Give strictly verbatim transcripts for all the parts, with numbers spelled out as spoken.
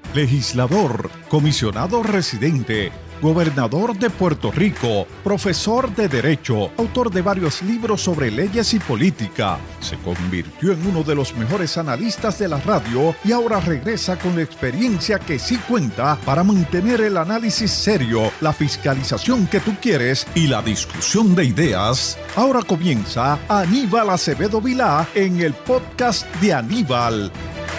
legislador, comisionado residente, gobernador de Puerto Rico, profesor de Derecho, autor de varios libros sobre leyes y política. Se convirtió en uno de los mejores analistas de la radio y ahora regresa con la experiencia que sí cuenta para mantener el análisis serio, la fiscalización que tú quieres y la discusión de ideas. Ahora comienza Aníbal Acevedo Vilá en el podcast de Aníbal.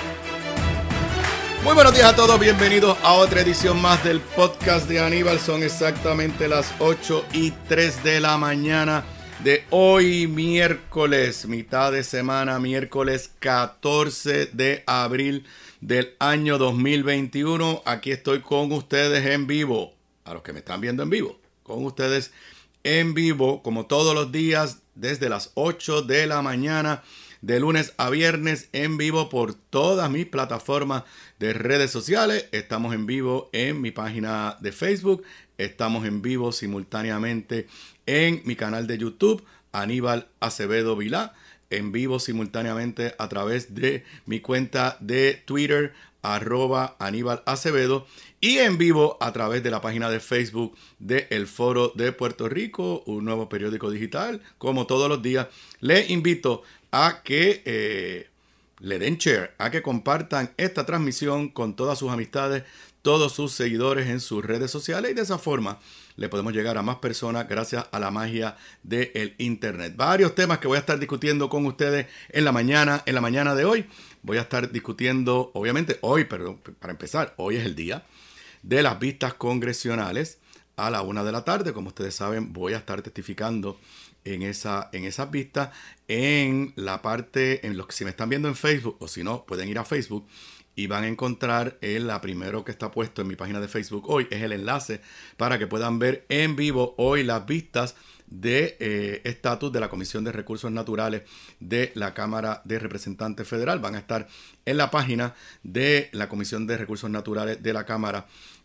Muy buenos días a todos, bienvenidos a otra edición más del podcast de Aníbal. Son exactamente las ocho y tres de la mañana de hoy, miércoles, mitad de semana, miércoles catorce de abril del año dos mil veintiuno. Aquí estoy con ustedes en vivo, a los que me están viendo en vivo, con ustedes en vivo, como todos los días, desde las ocho de la mañana, de lunes a viernes, en vivo por todas mis plataformas de redes sociales. Estamos en vivo en mi página de Facebook. Estamos en vivo simultáneamente en mi canal de YouTube, Aníbal Acevedo Vilá. En vivo simultáneamente a través de mi cuenta de Twitter, arroba Aníbal Acevedo. Y en vivo a través de la página de Facebook de El Foro de Puerto Rico, un nuevo periódico digital. Como todos los días, les invito a que eh, le den share, a que compartan esta transmisión con todas sus amistades, todos sus seguidores en sus redes sociales, y de esa forma le podemos llegar a más personas gracias a la magia del internet. Varios temas que voy a estar discutiendo con ustedes en la mañana, en la mañana de hoy. Voy a estar discutiendo, obviamente hoy, pero para empezar, hoy es el día de las vistas congresionales a la una de la tarde. Como ustedes saben, voy a estar testificando en esa en esas vistas en la parte, en los que si me están viendo en Facebook, o si no, pueden ir a Facebook y van a encontrar el la primero que está puesto en mi página de Facebook hoy, es el enlace para que puedan ver en vivo hoy las vistas de eh, estatus de la Comisión de Recursos Naturales de la Cámara de Representantes Federal. Van a estar en la página de la Comisión de Recursos Naturales de la Cámara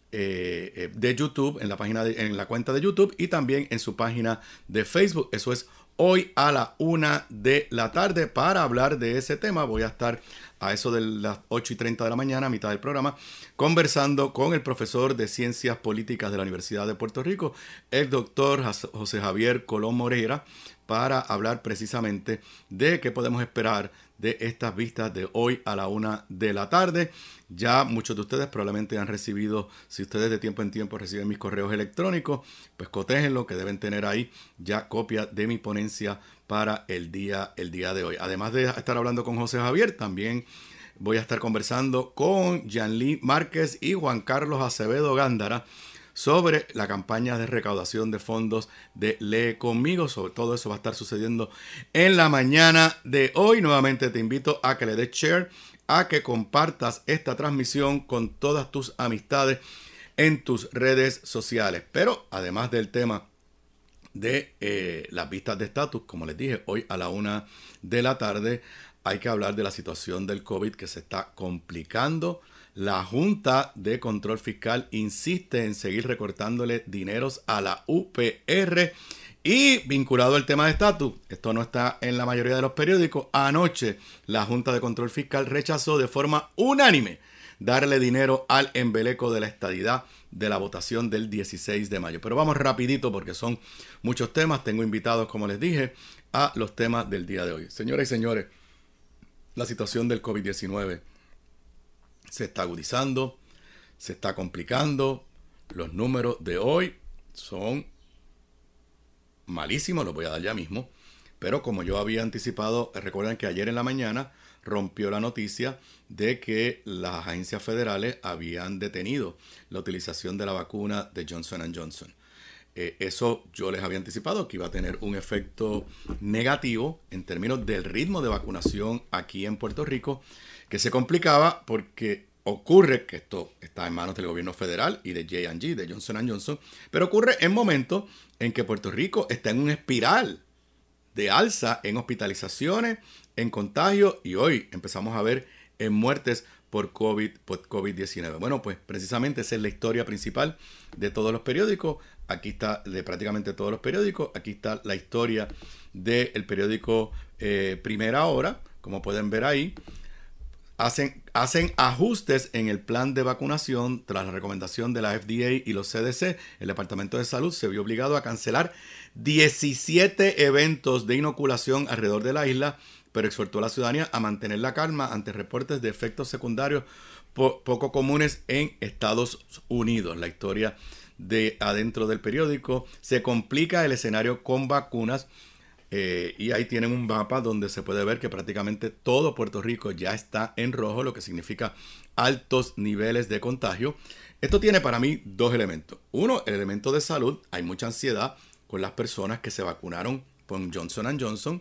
Eh, eh, de YouTube, en la página de, en la cuenta de YouTube, y también en su página de Facebook. Eso es hoy a la una de la tarde. Para hablar de ese tema voy a estar a eso de las ocho y treinta de la mañana, a mitad del programa, conversando con el profesor de Ciencias Políticas de la Universidad de Puerto Rico, el doctor José Javier Colón Moreira, para hablar precisamente de qué podemos esperar de estas vistas de hoy a la una de la tarde. Ya muchos de ustedes probablemente han recibido, si ustedes de tiempo en tiempo reciben mis correos electrónicos, pues cotéjenlo, que deben tener ahí ya copia de mi ponencia para el día, el día de hoy. Además de estar hablando con José Javier, también voy a estar conversando con Yanlí Márquez y Juan Carlos Acevedo Gándara sobre la campaña de recaudación de fondos de Lee Conmigo. Sobre todo eso va a estar sucediendo en la mañana de hoy. Nuevamente te invito a que le des share, a que compartas esta transmisión con todas tus amistades en tus redes sociales. Pero además del tema de eh, las vistas de estatus, como les dije, hoy a la una de la tarde hay que hablar de la situación del COVID que se está complicando. La Junta de Control Fiscal insiste en seguir recortándole dineros a la U P R. Y vinculado al tema de estatus, esto no está en la mayoría de los periódicos, anoche la Junta de Control Fiscal rechazó de forma unánime darle dinero al embeleco de la estadidad de la votación del dieciséis de mayo. Pero vamos rapidito porque son muchos temas. Tengo invitados, como les dije, a los temas del día de hoy. Señoras y señores, la situación del COVID diecinueve se está agudizando, se está complicando. Los números de hoy son malísimos, los voy a dar ya mismo. Pero como yo había anticipado, recuerden que ayer en la mañana rompió la noticia de que las agencias federales habían detenido la utilización de la vacuna de Johnson and Johnson. Eh, eso yo les había anticipado que iba a tener un efecto negativo en términos del ritmo de vacunación aquí en Puerto Rico, que se complicaba porque ocurre que esto está en manos del gobierno federal y de J and J, de Johnson and Johnson, pero ocurre en momentos en que Puerto Rico está en una espiral de alza en hospitalizaciones, en contagios, y hoy empezamos a ver en muertes por COVID, por COVID diecinueve. Bueno, pues precisamente esa es la historia principal de todos los periódicos. Aquí está, de prácticamente todos los periódicos, aquí está la historia del periódico eh, Primera Hora, como pueden ver ahí. hacen, hacen ajustes en el plan de vacunación tras la recomendación de la F D A y los C D C. El Departamento de Salud se vio obligado a cancelar diecisiete eventos de inoculación alrededor de la isla, pero exhortó a la ciudadanía a mantener la calma ante reportes de efectos secundarios po- poco comunes en Estados Unidos. La historia de adentro del periódico: se complica el escenario con vacunas. Eh, y ahí tienen un mapa donde se puede ver que prácticamente todo Puerto Rico ya está en rojo, lo que significa altos niveles de contagio. Esto tiene para mí dos elementos. Uno, el elemento de salud. Hay mucha ansiedad con las personas que se vacunaron con Johnson and Johnson.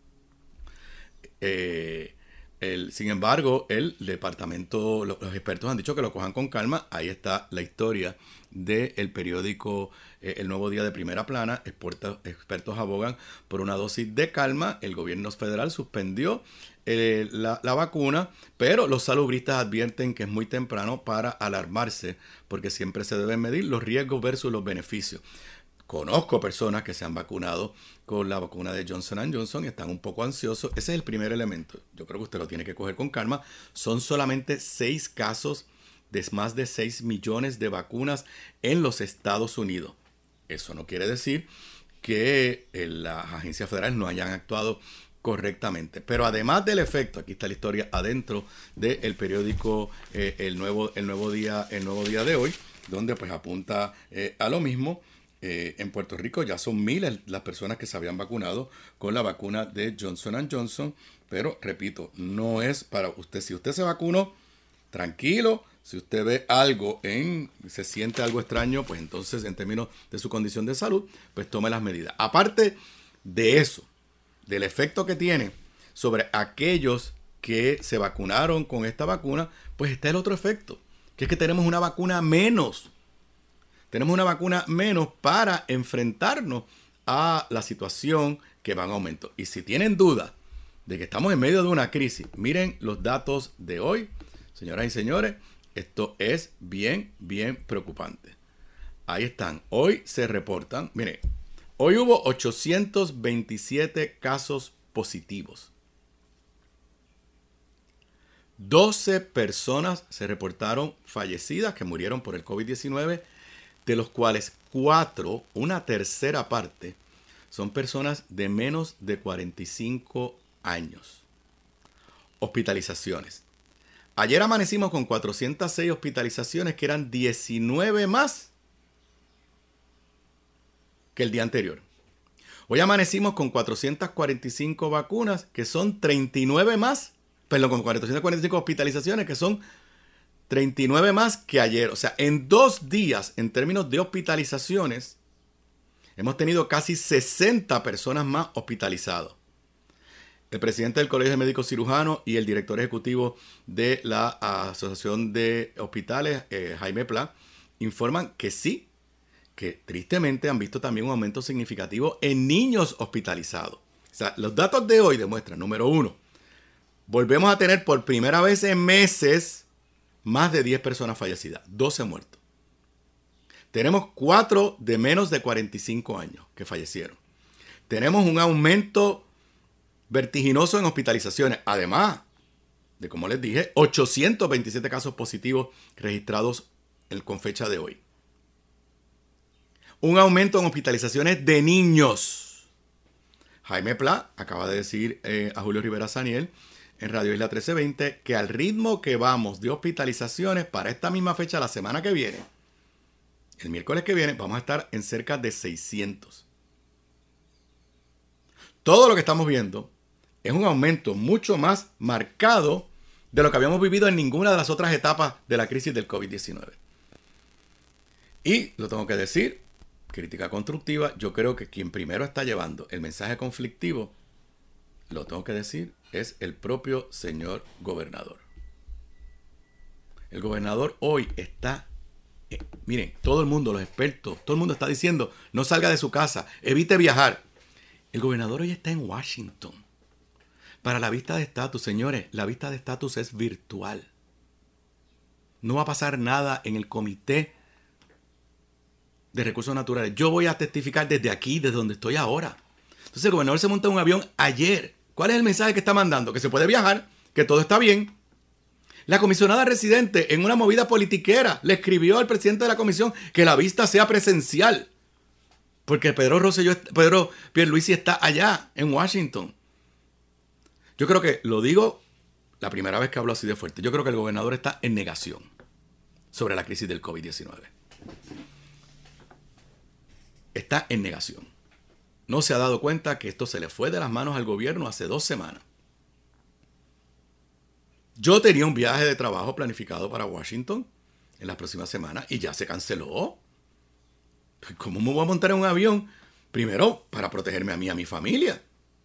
Eh, el, sin embargo, el departamento, los, los expertos han dicho que lo cojan con calma. Ahí está la historia del periódico eh, El Nuevo Día de primera plana. Expertos, expertos abogan por una dosis de calma. El gobierno federal suspendió eh, la, la vacuna, pero los salubristas advierten que es muy temprano para alarmarse, porque siempre se deben medir los riesgos versus los beneficios. Conozco personas que se han vacunado con la vacuna de Johnson and Johnson y están un poco ansiosos. Ese es el primer elemento. Yo creo que usted lo tiene que coger con calma. Son solamente seis casos de más de seis millones de vacunas en los Estados Unidos. Eso no quiere decir que las agencias federales no hayan actuado correctamente. Pero además del efecto, aquí está la historia adentro del periódico eh, el, nuevo, el, nuevo día, el Nuevo Día de hoy, donde pues apunta eh, a lo mismo. Eh, en Puerto Rico ya son miles las personas que se habían vacunado con la vacuna de Johnson and Johnson, pero repito, no es para usted. Si usted se vacunó, tranquilo. Si usted ve algo, en, se siente algo extraño, pues entonces en términos de su condición de salud, pues tome las medidas. Aparte de eso, del efecto que tiene sobre aquellos que se vacunaron con esta vacuna, pues está el otro efecto, que es que tenemos una vacuna menos. Tenemos una vacuna menos para enfrentarnos a la situación que va en aumento. Y si tienen duda de que estamos en medio de una crisis, miren los datos de hoy. Señoras y señores, esto es bien, bien preocupante. Ahí están. Hoy se reportan, miren, hoy hubo ochocientos veintisiete casos positivos. doce personas se reportaron fallecidas que murieron por el COVID diecinueve. De los cuales cuatro, una tercera parte, son personas de menos de cuarenta y cinco años. Hospitalizaciones. Ayer amanecimos con cuatrocientas seis hospitalizaciones, que eran diecinueve más que el día anterior. Hoy amanecimos con cuatrocientas cuarenta y cinco vacunas, que son treinta y nueve más, perdón, con cuatrocientas cuarenta y cinco hospitalizaciones, que son treinta y nueve más que ayer. O sea, en dos días, en términos de hospitalizaciones, hemos tenido casi sesenta personas más hospitalizadas. El presidente del Colegio de Médicos Cirujanos y el director ejecutivo de la Asociación de Hospitales, eh, Jaime Pla, informan que sí, que tristemente han visto también un aumento significativo en niños hospitalizados. O sea, los datos de hoy demuestran, número uno, volvemos a tener por primera vez en meses más de diez personas fallecidas, doce muertos. Tenemos cuatro de menos de cuarenta y cinco años que fallecieron. Tenemos un aumento vertiginoso en hospitalizaciones. Además de, como les dije, ochocientos veintisiete casos positivos registrados con fecha de hoy. Un aumento en hospitalizaciones de niños. Jaime Pla acaba de decir eh, a Julio Rivera Saniel en Radio Isla trece veinte que al ritmo que vamos de hospitalizaciones para esta misma fecha la semana que viene, el miércoles que viene, vamos a estar en cerca de seiscientos. Todo lo que estamos viendo es un aumento mucho más marcado de lo que habíamos vivido en ninguna de las otras etapas de la crisis del COVID diecinueve. Y lo tengo que decir, crítica constructiva, yo creo que quien primero está llevando el mensaje conflictivo, lo tengo que decir, es el propio señor gobernador. El gobernador hoy está, eh, miren, todo el mundo, los expertos, todo el mundo está diciendo, no salga de su casa, evite viajar. El gobernador hoy está en Washington para la vista de estatus. Señores, la vista de estatus es virtual. No va a pasar nada en el Comité de Recursos Naturales. Yo voy a testificar desde aquí, desde donde estoy ahora. Entonces el gobernador se monta en un avión ayer. ¿Cuál es el mensaje que está mandando? Que se puede viajar, que todo está bien. La comisionada residente, en una movida politiquera, le escribió al presidente de la comisión que la vista sea presencial. Porque Pedro Rosselló, Pedro Pierluisi está allá, en Washington. Yo creo que, lo digo la primera vez que hablo así de fuerte, yo creo que el gobernador está en negación sobre la crisis del COVID diecinueve. Está en negación. No se ha dado cuenta que esto se le fue de las manos al gobierno hace dos semanas. Yo tenía un viaje de trabajo planificado para Washington en las próximas semanas y ya se canceló. ¿Cómo me voy a montar en un avión? Primero, para protegerme a mí y a mi familia.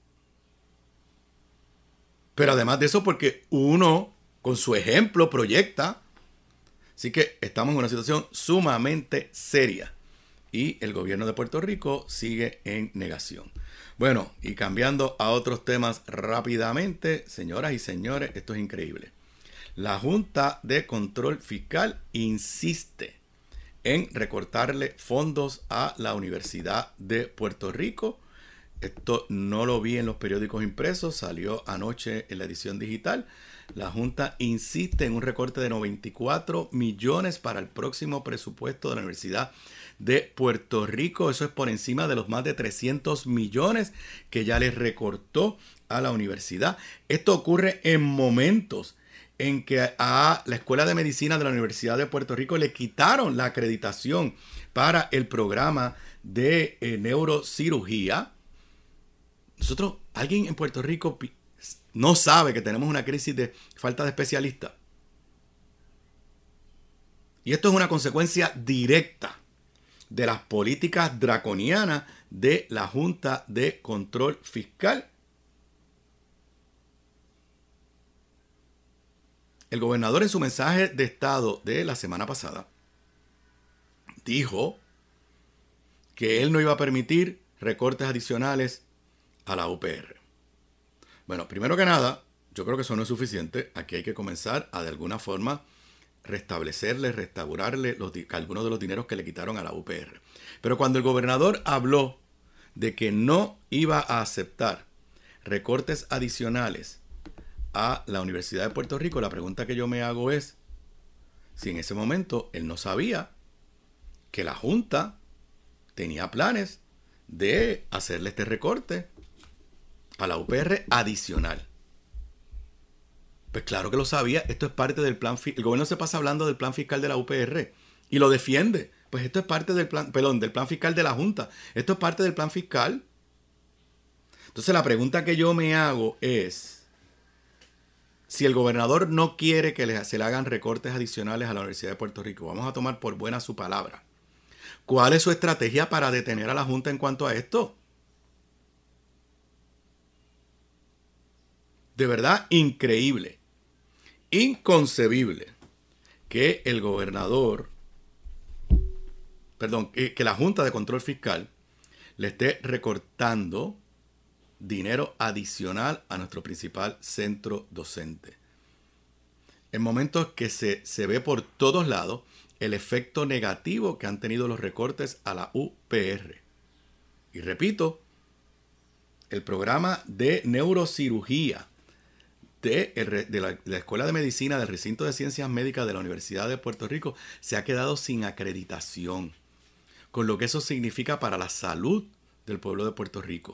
Pero además de eso, porque uno, con su ejemplo, proyecta. Así que estamos en una situación sumamente seria. Y el gobierno de Puerto Rico sigue en negación. Bueno, y cambiando a otros temas rápidamente, señoras y señores, esto es increíble. La Junta de Control Fiscal insiste en recortarle fondos a la Universidad de Puerto Rico. Esto no lo vi en los periódicos impresos, salió anoche en la edición digital. La Junta insiste en un recorte de noventa y cuatro millones para el próximo presupuesto de la Universidad de Puerto Rico. Eso es por encima de los más de trescientos millones que ya les recortó a la universidad. Esto ocurre en momentos en que a la Escuela de Medicina de la Universidad de Puerto Rico le quitaron la acreditación para el programa de eh, neurocirugía. Nosotros, alguien en Puerto Rico no sabe que tenemos una crisis de falta de especialistas. Y esto es una consecuencia directa de las políticas draconianas de la Junta de Control Fiscal. El gobernador en su mensaje de estado de la semana pasada dijo que él no iba a permitir recortes adicionales a la U P R. Bueno, primero que nada, yo creo que eso no es suficiente. Aquí hay que comenzar a de alguna forma restablecerle, restaurarle los, algunos de los dineros que le quitaron a la U P R. Pero cuando el gobernador habló de que no iba a aceptar recortes adicionales a la Universidad de Puerto Rico, la pregunta que yo me hago es si en ese momento él no sabía que la Junta tenía planes de hacerle este recorte a la U P R adicional. Pues claro que lo sabía, esto es parte del plan fiscal. El gobierno se pasa hablando del plan fiscal de la U P R y lo defiende. Pues esto es parte del plan, perdón, del plan fiscal de la Junta. Esto es parte del plan fiscal. Entonces la pregunta que yo me hago es, si el gobernador no quiere que le, se le hagan recortes adicionales a la Universidad de Puerto Rico, vamos a tomar por buena su palabra, ¿cuál es su estrategia para detener a la Junta en cuanto a esto? De verdad, increíble, inconcebible que el gobernador, perdón, que, que la Junta de Control Fiscal le esté recortando dinero adicional a nuestro principal centro docente. En momentos que se, se ve por todos lados el efecto negativo que han tenido los recortes a la U P R. Y repito, el programa de neurocirugía de, el, de, la, de la Escuela de Medicina del Recinto de Ciencias Médicas de la Universidad de Puerto Rico se ha quedado sin acreditación, con lo que eso significa para la salud del pueblo de Puerto Rico.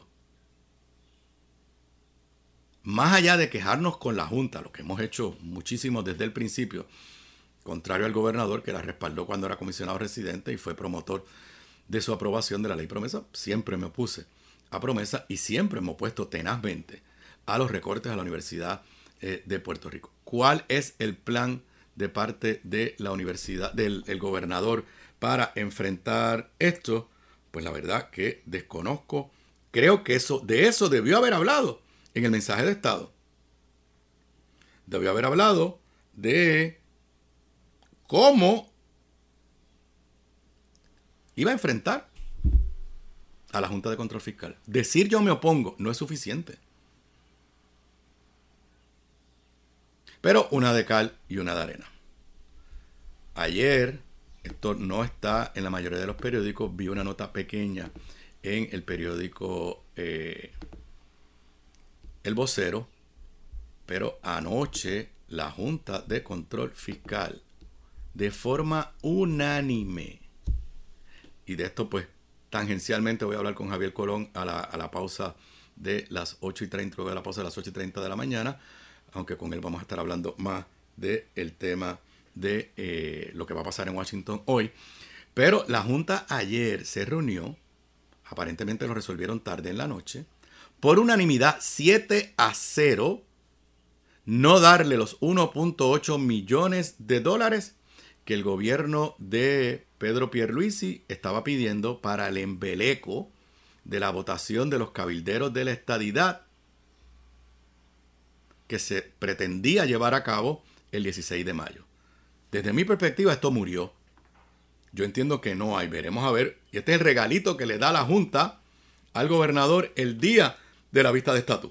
Más allá de quejarnos con la Junta, lo que hemos hecho muchísimo desde el principio, contrario al gobernador que la respaldó cuando era comisionado residente y fue promotor de su aprobación de la ley promesa, siempre me opuse a promesa y siempre me he opuesto tenazmente a los recortes a la Universidad eh, de Puerto Rico. ¿Cuál es el plan de parte de la universidad, del el gobernador para enfrentar esto? Pues la verdad que desconozco. Creo que eso, de eso debió haber hablado en el mensaje de Estado. Debió haber hablado de cómo iba a enfrentar a la Junta de Control Fiscal. Decir yo me opongo no es suficiente. Pero una de cal y una de arena. Ayer, esto no está en la mayoría de los periódicos, vi una nota pequeña en el periódico eh, El Vocero, pero anoche la Junta de Control Fiscal, de forma unánime, y de esto pues tangencialmente voy a hablar con Javier Colón a la, a la pausa de las ocho y treinta, luego de la pausa de las ocho y treinta de la mañana, aunque con él vamos a estar hablando más del tema de eh, lo que va a pasar en Washington hoy. Pero la Junta ayer se reunió, aparentemente lo resolvieron tarde en la noche, por unanimidad siete a cero, no darle los uno punto ocho millones de dólares que el gobierno de Pedro Pierluisi estaba pidiendo para el embeleco de la votación de los cabilderos de la estadidad que se pretendía llevar a cabo el dieciséis de mayo. Desde mi perspectiva, esto murió. Yo entiendo que no hay. Veremos a ver. Y este es el regalito que le da la Junta al gobernador el día de la vista de estatus.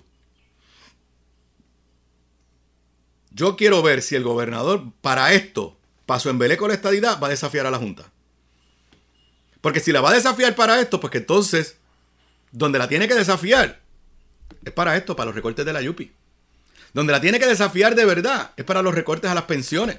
Yo quiero ver si el gobernador para esto, para su embeleco de la estadidad, va a desafiar a la Junta. Porque si la va a desafiar para esto, pues que entonces, donde la tiene que desafiar, es para esto, para los recortes de la Yupi. Donde la tiene que desafiar de verdad, es para los recortes a las pensiones.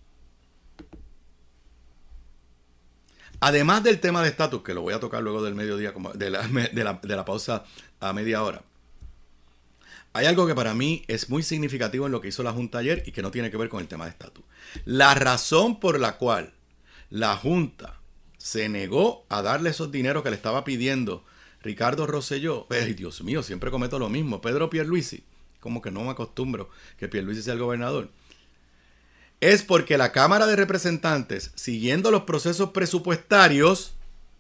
Además del tema de estatus, que lo voy a tocar luego del mediodía, de la, de la, de la pausa a media hora. Hay algo que para mí es muy significativo en lo que hizo la Junta ayer y que no tiene que ver con el tema de estatus. La razón por la cual la Junta se negó a darle esos dineros que le estaba pidiendo Ricardo Rosselló, ay Dios mío, siempre cometo lo mismo, Pedro Pierluisi, como que no me acostumbro que Pierluisi sea el gobernador, es porque la Cámara de Representantes, siguiendo los procesos presupuestarios,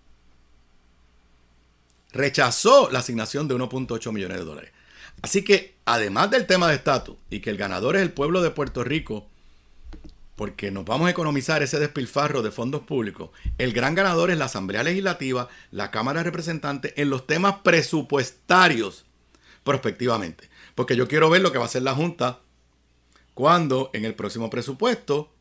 rechazó la asignación de uno punto ocho millones de dólares. Así que, además del tema de estatus y que el ganador es el pueblo de Puerto Rico, porque nos vamos a economizar ese despilfarro de fondos públicos, el gran ganador es la Asamblea Legislativa, la Cámara de Representantes, en los temas presupuestarios, prospectivamente. Porque yo quiero ver lo que va a hacer la Junta cuando en el próximo presupuesto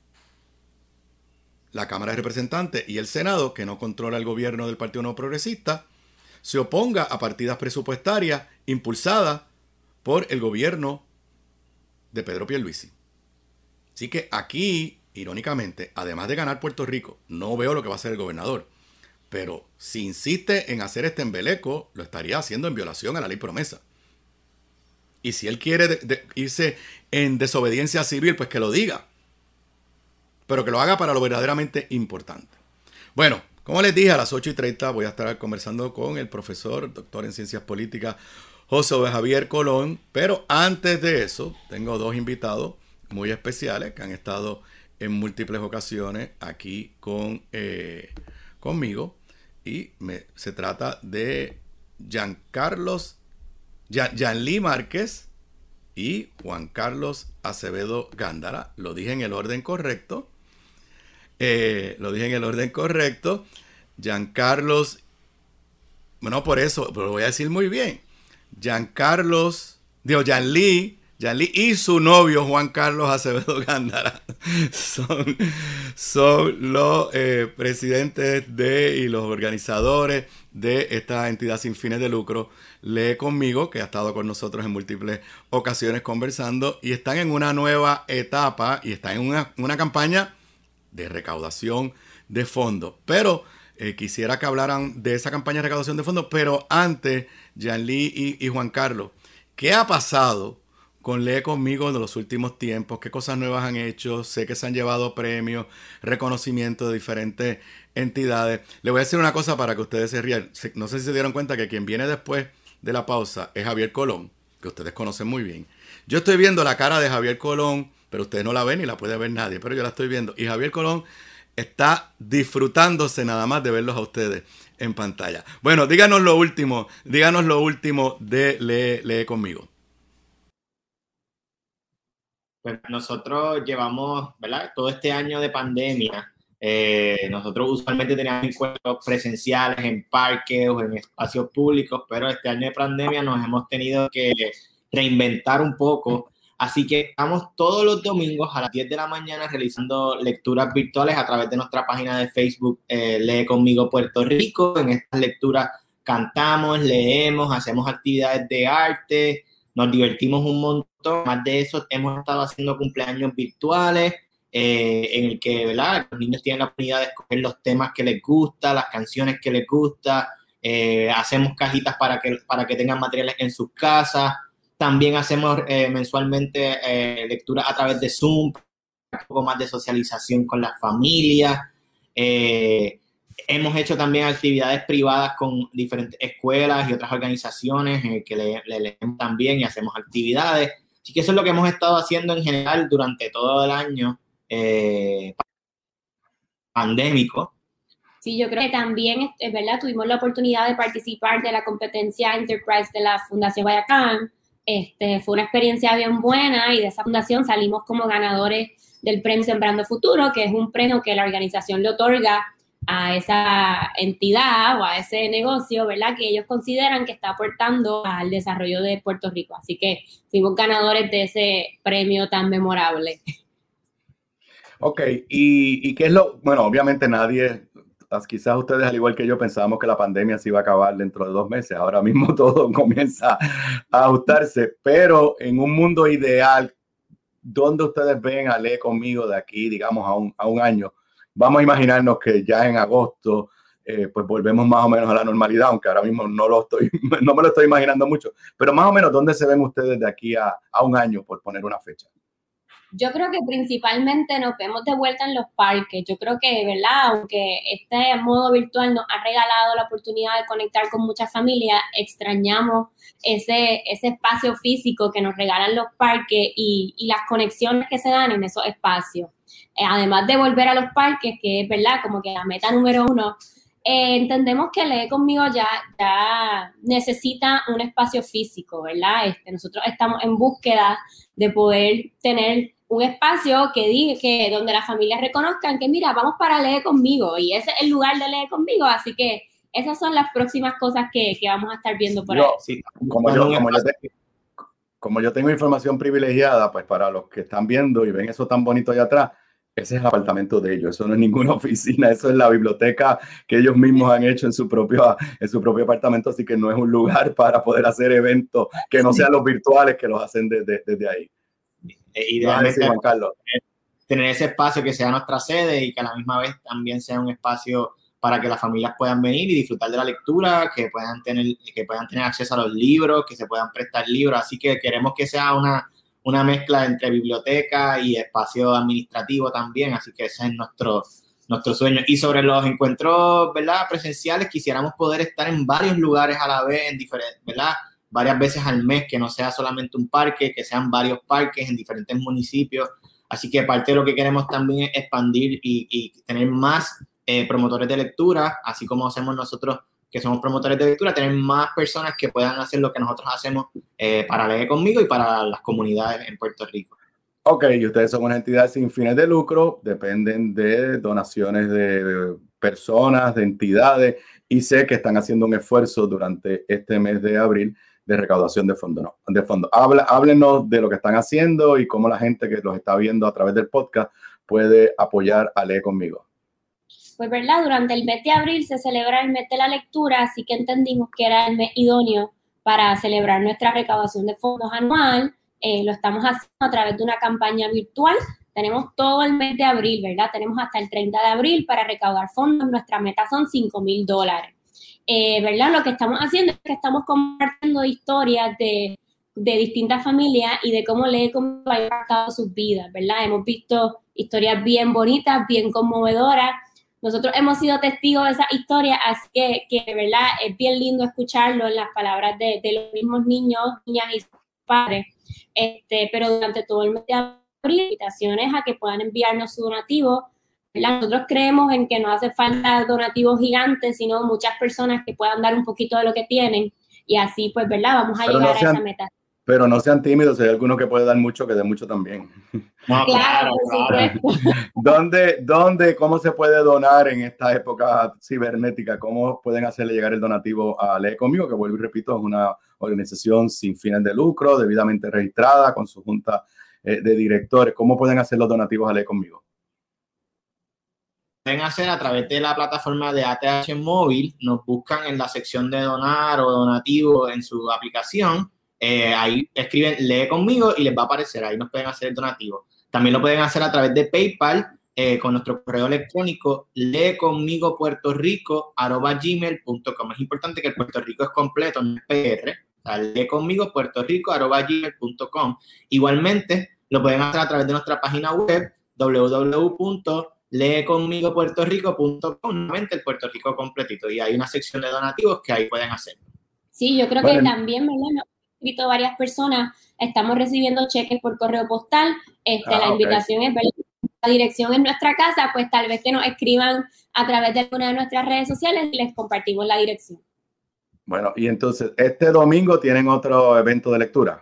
la Cámara de Representantes y el Senado, que no controla el gobierno del Partido Nuevo Progresista, se oponga a partidas presupuestarias impulsadas por el gobierno de Pedro Pierluisi. Así que aquí, irónicamente, además de ganar Puerto Rico, no veo lo que va a hacer el gobernador. Pero si insiste en hacer este embeleco, lo estaría haciendo en violación a la ley promesa. Y si él quiere de, de, irse en desobediencia civil, pues que lo diga. Pero que lo haga para lo verdaderamente importante. Bueno, como les dije, a las ocho y treinta voy a estar conversando con el profesor, doctor en Ciencias Políticas, José Javier Colón. Pero antes de eso, tengo dos invitados muy especiales que han estado en múltiples ocasiones aquí con, eh, conmigo. Y me, se trata de Giancarlos, Yanlí Márquez y Juan Carlos Acevedo Gándara. Lo dije en el orden correcto. Eh, lo dije en el orden correcto. Giancarlos, bueno, por eso, pero lo voy a decir muy bien. Giancarlos, digo, Yanlí, Yanlí y su novio Juan Carlos Acevedo Gándara son, son los eh, presidentes de y los organizadores de esta entidad sin fines de lucro, Lee Conmigo, que ha estado con nosotros en múltiples ocasiones conversando, y están en una nueva etapa y están en una, una campaña de recaudación de fondos. Pero eh, quisiera que hablaran de esa campaña de recaudación de fondos, pero antes, Yanlí y, y Juan Carlos, ¿qué ha pasado con Lee Conmigo de los últimos tiempos? ¿Qué cosas nuevas han hecho? Sé que se han llevado premios, reconocimientos de diferentes entidades. Le voy a decir una cosa para que ustedes se rían. No sé si se dieron cuenta que quien viene después de la pausa es Javier Colón, que ustedes conocen muy bien. Yo estoy viendo la cara de Javier Colón, pero ustedes no la ven ni la puede ver nadie, pero yo la estoy viendo. Y Javier Colón está disfrutándose nada más de verlos a ustedes en pantalla. Bueno, díganos lo último, díganos lo último de Lee, Lee Conmigo. Pues nosotros llevamos, ¿verdad?, todo este año de pandemia. Eh, nosotros usualmente teníamos encuentros presenciales en parques o en espacios públicos, pero este año de pandemia nos hemos tenido que reinventar un poco. Así que estamos todos los domingos a las diez de la mañana realizando lecturas virtuales a través de nuestra página de Facebook, eh, Lee Conmigo Puerto Rico. En estas lecturas cantamos, leemos, hacemos actividades de arte, nos divertimos un montón Más de eso, hemos estado haciendo cumpleaños virtuales, eh, en el que, ¿verdad?, los niños tienen la oportunidad de escoger los temas que les gusta, las canciones que les gusta. Eh, hacemos cajitas para que, para que tengan materiales en sus casas. También hacemos eh, mensualmente eh, lectura a través de Zoom, un poco más de socialización con las familias. Eh, hemos hecho también actividades privadas con diferentes escuelas y otras organizaciones eh, que le, le leemos también y hacemos actividades. Así que eso es lo que hemos estado haciendo en general durante todo el año eh, pandémico. Sí, yo creo que también, es verdad, tuvimos la oportunidad de participar de la competencia Enterprise de la Fundación Guayacán. Este, fue una experiencia bien buena y de esa fundación salimos como ganadores del premio Sembrando Futuro, que es un premio que la organización le otorga a esa entidad o a ese negocio, ¿verdad?, que ellos consideran que está aportando al desarrollo de Puerto Rico. Así que fuimos ganadores de ese premio tan memorable. Ok, y, y qué es lo, bueno, obviamente nadie, quizás ustedes al igual que yo pensábamos que la pandemia se iba a acabar dentro de dos meses, ahora mismo todo comienza a ajustarse, pero en un mundo ideal, ¿dónde ustedes ven a Lee Conmigo de aquí, digamos, a un, a un año? Vamos a imaginarnos que ya en agosto, eh, pues volvemos más o menos a la normalidad, aunque ahora mismo no lo estoy, no me lo estoy imaginando mucho, pero más o menos, ¿dónde se ven ustedes de aquí a, a un año, por poner una fecha? Yo creo que principalmente nos vemos de vuelta en los parques. Yo creo que, ¿verdad?, aunque este modo virtual nos ha regalado la oportunidad de conectar con muchas familias, extrañamos ese, ese espacio físico que nos regalan los parques y, y las conexiones que se dan en esos espacios. Eh, además de volver a los parques, que es, ¿verdad?, como que la meta número uno, eh, entendemos que Lee Conmigo ya, ya necesita un espacio físico, ¿verdad? Este, nosotros estamos en búsqueda de poder tener un espacio que diga que donde las familias reconozcan que mira, vamos para Lee Conmigo y ese es el lugar de Lee Conmigo, así que esas son las próximas cosas que, que vamos a estar viendo por yo, ahí. Sí, como, yo, como, yo te, como yo tengo información privilegiada, pues para los que están viendo y ven eso tan bonito allá atrás, ese es el apartamento de ellos, eso no es ninguna oficina, eso es la biblioteca que ellos mismos han hecho en su propio, en su propio apartamento, así que no es un lugar para poder hacer eventos que no sean los virtuales que los hacen desde, desde ahí. Idealmente, Juan Carlos, tener ese espacio que sea nuestra sede y que a la misma vez también sea un espacio para que las familias puedan venir y disfrutar de la lectura, que puedan tener, que puedan tener acceso a los libros, que se puedan prestar libros. Así que queremos que sea una, una mezcla entre biblioteca y espacio administrativo también. Así que ese es nuestro, nuestro sueño. Y sobre los encuentros, ¿verdad?, presenciales, quisiéramos poder estar en varios lugares a la vez, en diferentes, ¿verdad?, varias veces al mes, que no sea solamente un parque, que sean varios parques en diferentes municipios. Así que parte de lo que queremos también es expandir y, y tener más eh, promotores de lectura, así como hacemos nosotros que somos promotores de lectura, tener más personas que puedan hacer lo que nosotros hacemos eh, para Lee Conmigo y para las comunidades en Puerto Rico. Ok, y ustedes son una entidad sin fines de lucro, dependen de donaciones de personas, de entidades, y sé que están haciendo un esfuerzo durante este mes de abril de recaudación de fondos. No, de fondo. Habla, háblenos de lo que están haciendo y cómo la gente que los está viendo a través del podcast puede apoyar a Lee Conmigo. Pues, ¿verdad? Durante el mes de abril se celebra el mes de la lectura, así que entendimos que era el mes idóneo para celebrar nuestra recaudación de fondos anual. Eh, lo estamos haciendo a través de una campaña virtual. Tenemos todo el mes de abril, ¿verdad? Tenemos hasta el treinta de abril para recaudar fondos. Nuestra meta son cinco mil dólares. Eh, ¿verdad? Lo que estamos haciendo es que estamos compartiendo historias de, de distintas familias y de cómo Lee Conmigo ha impactado sus vidas, ¿verdad? Hemos visto historias bien bonitas, bien conmovedoras. Nosotros hemos sido testigos de esas historias, así que, que ¿verdad?, es bien lindo escucharlo en las palabras de, de los mismos niños, niñas y sus padres. Este, pero durante todo el mes de abril, invitaciones a que puedan enviarnos su donativo. Nosotros creemos en que no hace falta donativos gigantes, sino muchas personas que puedan dar un poquito de lo que tienen y así, pues, ¿verdad?, vamos a pero llegar no sean, a esa meta. Pero no sean tímidos, hay alguno que puede dar mucho, que dé mucho también. No, claro, claro. ¿Dónde, ¿Dónde, cómo se puede donar en esta época cibernética? ¿Cómo pueden hacerle llegar el donativo a Lee Conmigo? Que vuelvo y repito, es una organización sin fines de lucro, debidamente registrada, con su junta eh, de directores. ¿Cómo pueden hacer los donativos a Lee Conmigo? Pueden hacer a través de la plataforma de A T H Móvil, nos buscan en la sección de donar o donativo en su aplicación Eh, ahí escriben Lee Conmigo y les va a aparecer, ahí nos pueden hacer el donativo. También lo pueden hacer a través de PayPal eh, con nuestro correo electrónico leeconmigopuertorico arroba gmail punto com. Es importante que el Puerto Rico es completo, no es P R. O sea, leeconmigopuertorico arroba gmail punto com. Igualmente, lo pueden hacer a través de nuestra página web w w w punto leeconmigopuertorico punto com. Nuevamente el Puerto Rico completito. Y hay una sección de donativos que ahí pueden hacer. Sí, yo creo bueno. que también, ¿verdad? Nos han escrito varias personas. Estamos recibiendo cheques por correo postal. Este, ah, la okay. invitación es, ¿verdad? La dirección en nuestra casa, pues tal vez que nos escriban a través de alguna de nuestras redes sociales y les compartimos la dirección. Bueno, y entonces, ¿este domingo tienen otro evento de lectura?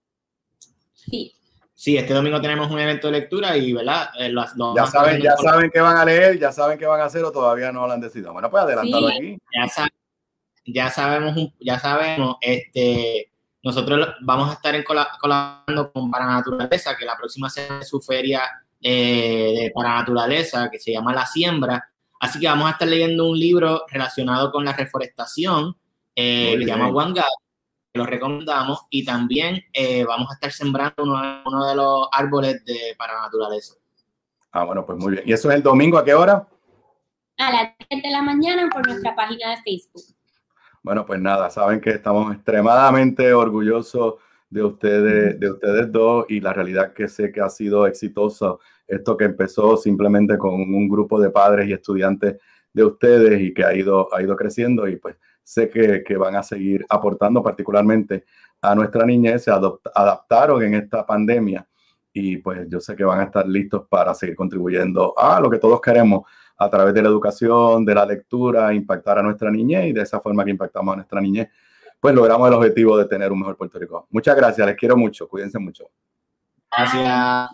Sí. Sí, este domingo tenemos un evento de lectura y, ¿verdad? Eh, los, los ya saben, ya saben qué van a leer, ya saben qué van a hacer o todavía no lo han decidido. Bueno, pues adelántalo sí, aquí. Ya, sab ya sabemos, ya sabemos, este, nosotros vamos a estar en colaborando con Para Naturaleza, que la próxima semana es su feria eh, de Para Naturaleza, que se llama La Siembra. Así que vamos a estar leyendo un libro relacionado con la reforestación, eh, que se llama Wangad. Lo recomendamos, y también eh, vamos a estar sembrando uno, uno de los árboles de Para Naturaleza. Ah, bueno, pues muy bien. ¿Y eso es el domingo a qué hora? A las diez de la mañana por nuestra página de Facebook. Bueno, pues nada, saben que estamos extremadamente orgullosos de ustedes, de ustedes dos, y la realidad que sé que ha sido exitoso esto que empezó simplemente con un grupo de padres y estudiantes de ustedes y que ha ido, ha ido creciendo, y pues sé que, que van a seguir aportando particularmente a nuestra niñez. Se adaptaron en esta pandemia y pues yo sé que van a estar listos para seguir contribuyendo a lo que todos queremos a través de la educación, de la lectura, impactar a nuestra niñez, y de esa forma que impactamos a nuestra niñez, pues logramos el objetivo de tener un mejor Puerto Rico. Muchas gracias, les quiero mucho, cuídense mucho. Gracias.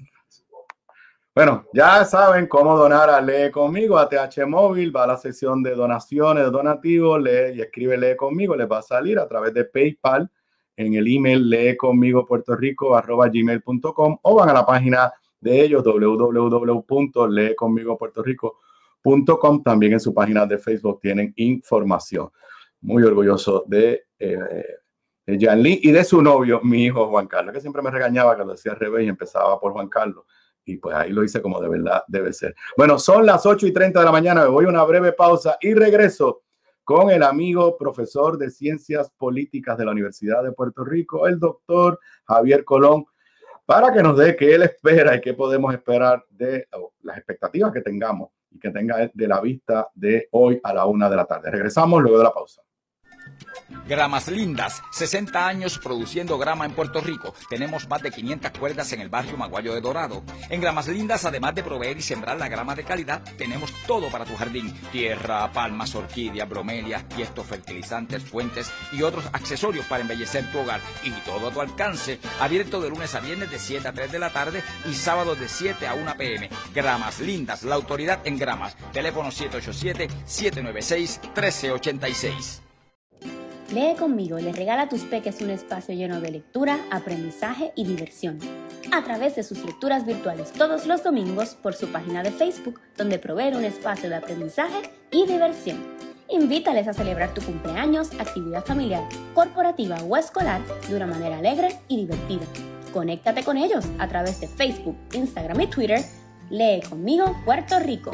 Bueno, ya saben cómo donar a Lee Conmigo, a T H Móvil. Va a la sección de donaciones, de donativos, lee y escribe Lee Conmigo. Les va a salir a través de PayPal en el email leeconmigopuertorico arroba gmail punto com, o van a la página de ellos w w w punto leeconmigopuertorico punto com. También en su página de Facebook tienen información. Muy orgulloso de, eh, de Jan Lee y de su novio, mi hijo Juan Carlos, que siempre me regañaba que lo decía al revés y empezaba por Juan Carlos. Y pues ahí lo hice como de verdad debe ser. Bueno, son las ocho y treinta de la mañana. Me voy a una breve pausa y regreso con el amigo profesor de Ciencias Políticas de la Universidad de Puerto Rico, el doctor Javier Colón, para que nos dé qué él espera y qué podemos esperar de oh, las expectativas que tengamos y que tenga de la vista de hoy a la una de la tarde. Regresamos luego de la pausa. Gramas Lindas, sesenta años produciendo grama en Puerto Rico. Tenemos más de quinientas cuerdas en el barrio Maguayo de Dorado. En Gramas Lindas, además de proveer y sembrar la grama de calidad, tenemos todo para tu jardín: tierra, palmas, orquídeas, bromelias, tiestos, fertilizantes, fuentes y otros accesorios para embellecer tu hogar. Y todo a tu alcance, abierto de lunes a viernes de siete a tres de la tarde y sábados de siete a una p m Gramas Lindas, la autoridad en gramas. Teléfono siete ocho siete, siete nueve seis, uno tres ocho seis. Lee Conmigo le regala a tus peques un espacio lleno de lectura, aprendizaje y diversión, a través de sus lecturas virtuales todos los domingos por su página de Facebook, donde provee un espacio de aprendizaje y diversión. Invítales a celebrar tu cumpleaños, actividad familiar, corporativa o escolar de una manera alegre y divertida. Conéctate con ellos a través de Facebook, Instagram y Twitter. Lee Conmigo Puerto Rico.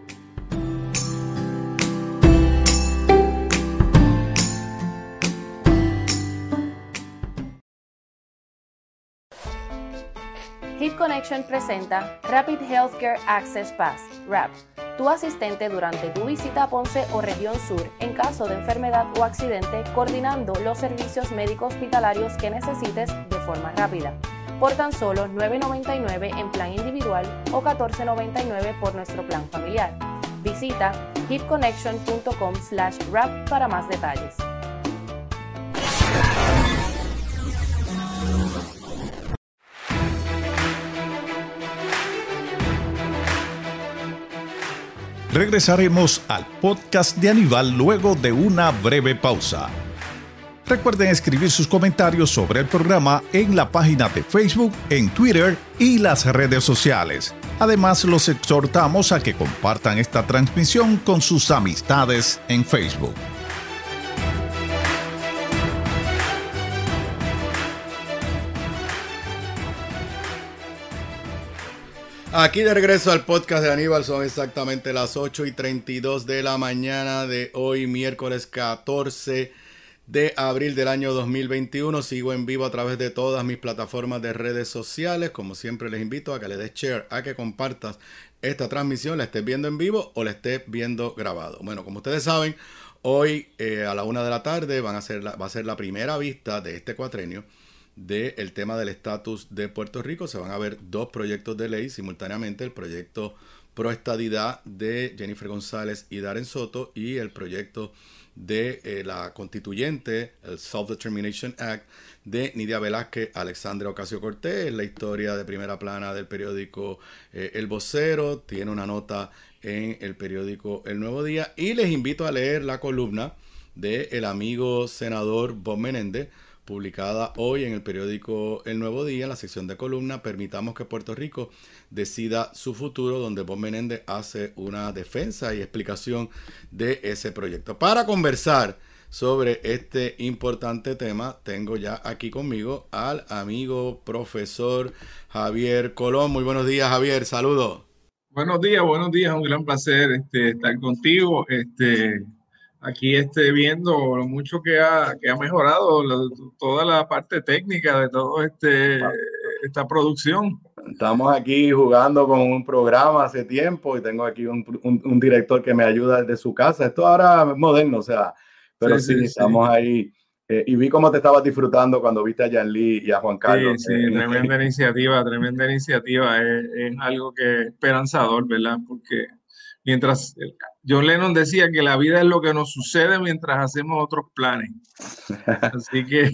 Hip Connection presenta Rapid Healthcare Access Pass, R A P, tu asistente durante tu visita a Ponce o región sur en caso de enfermedad o accidente, coordinando los servicios médicos hospitalarios que necesites de forma rápida. Por tan solo nueve noventa y nueve en plan individual o catorce noventa y nueve por nuestro plan familiar. Visita hipconnection punto com slash rap para más detalles. Regresaremos al podcast de Aníbal luego de una breve pausa. Recuerden escribir sus comentarios sobre el programa en la página de Facebook, en Twitter y las redes sociales. Además, los exhortamos a que compartan esta transmisión con sus amistades en Facebook. Aquí de regreso al podcast de Aníbal, son exactamente las ocho y treinta y dos de la mañana de hoy, miércoles catorce de abril del año dos mil veintiuno. Sigo en vivo a través de todas mis plataformas de redes sociales. Como siempre les invito a que le des share, a que compartas esta transmisión, la estés viendo en vivo o la estés viendo grabado. Bueno, como ustedes saben, hoy eh, a la una de la tarde van a ser la, va a ser la primera vista de este cuatrenio del tema del estatus de Puerto Rico. Se van a ver dos proyectos de ley simultáneamente, el proyecto pro estadidad de Jennifer González y Darren Soto y el proyecto de eh, la constituyente, el Self-Determination Act de Nidia Velázquez, Alexandria Ocasio-Cortez. La historia de primera plana del periódico eh, El Vocero, tiene una nota en el periódico El Nuevo Día, y les invito a leer la columna del amigo senador Bob Menéndez, publicada hoy en el periódico El Nuevo Día, en la sección de columna Permitamos que Puerto Rico decida su futuro, donde Bob Menéndez hace una defensa y explicación de ese proyecto. Para conversar sobre este importante tema, tengo ya aquí conmigo al amigo profesor Javier Colón. Muy buenos días, Javier, saludos. Buenos días, buenos días, un gran placer este, estar contigo. Este, aquí este, viendo lo mucho que ha, que ha mejorado la, toda la parte técnica de todo este, esta producción. Estamos aquí jugando con un programa hace tiempo y tengo aquí un, un, un director que me ayuda desde su casa. Esto ahora es moderno, o sea, pero sí, sí, sí estamos sí. ahí. Eh, y vi cómo te estabas disfrutando cuando viste a Jan Lee y a Juan Carlos. Sí, sí, eh, tremenda eh. iniciativa, tremenda iniciativa. Es, es algo que es esperanzador, ¿verdad? Porque mientras John Lennon decía que la vida es lo que nos sucede mientras hacemos otros planes. Así que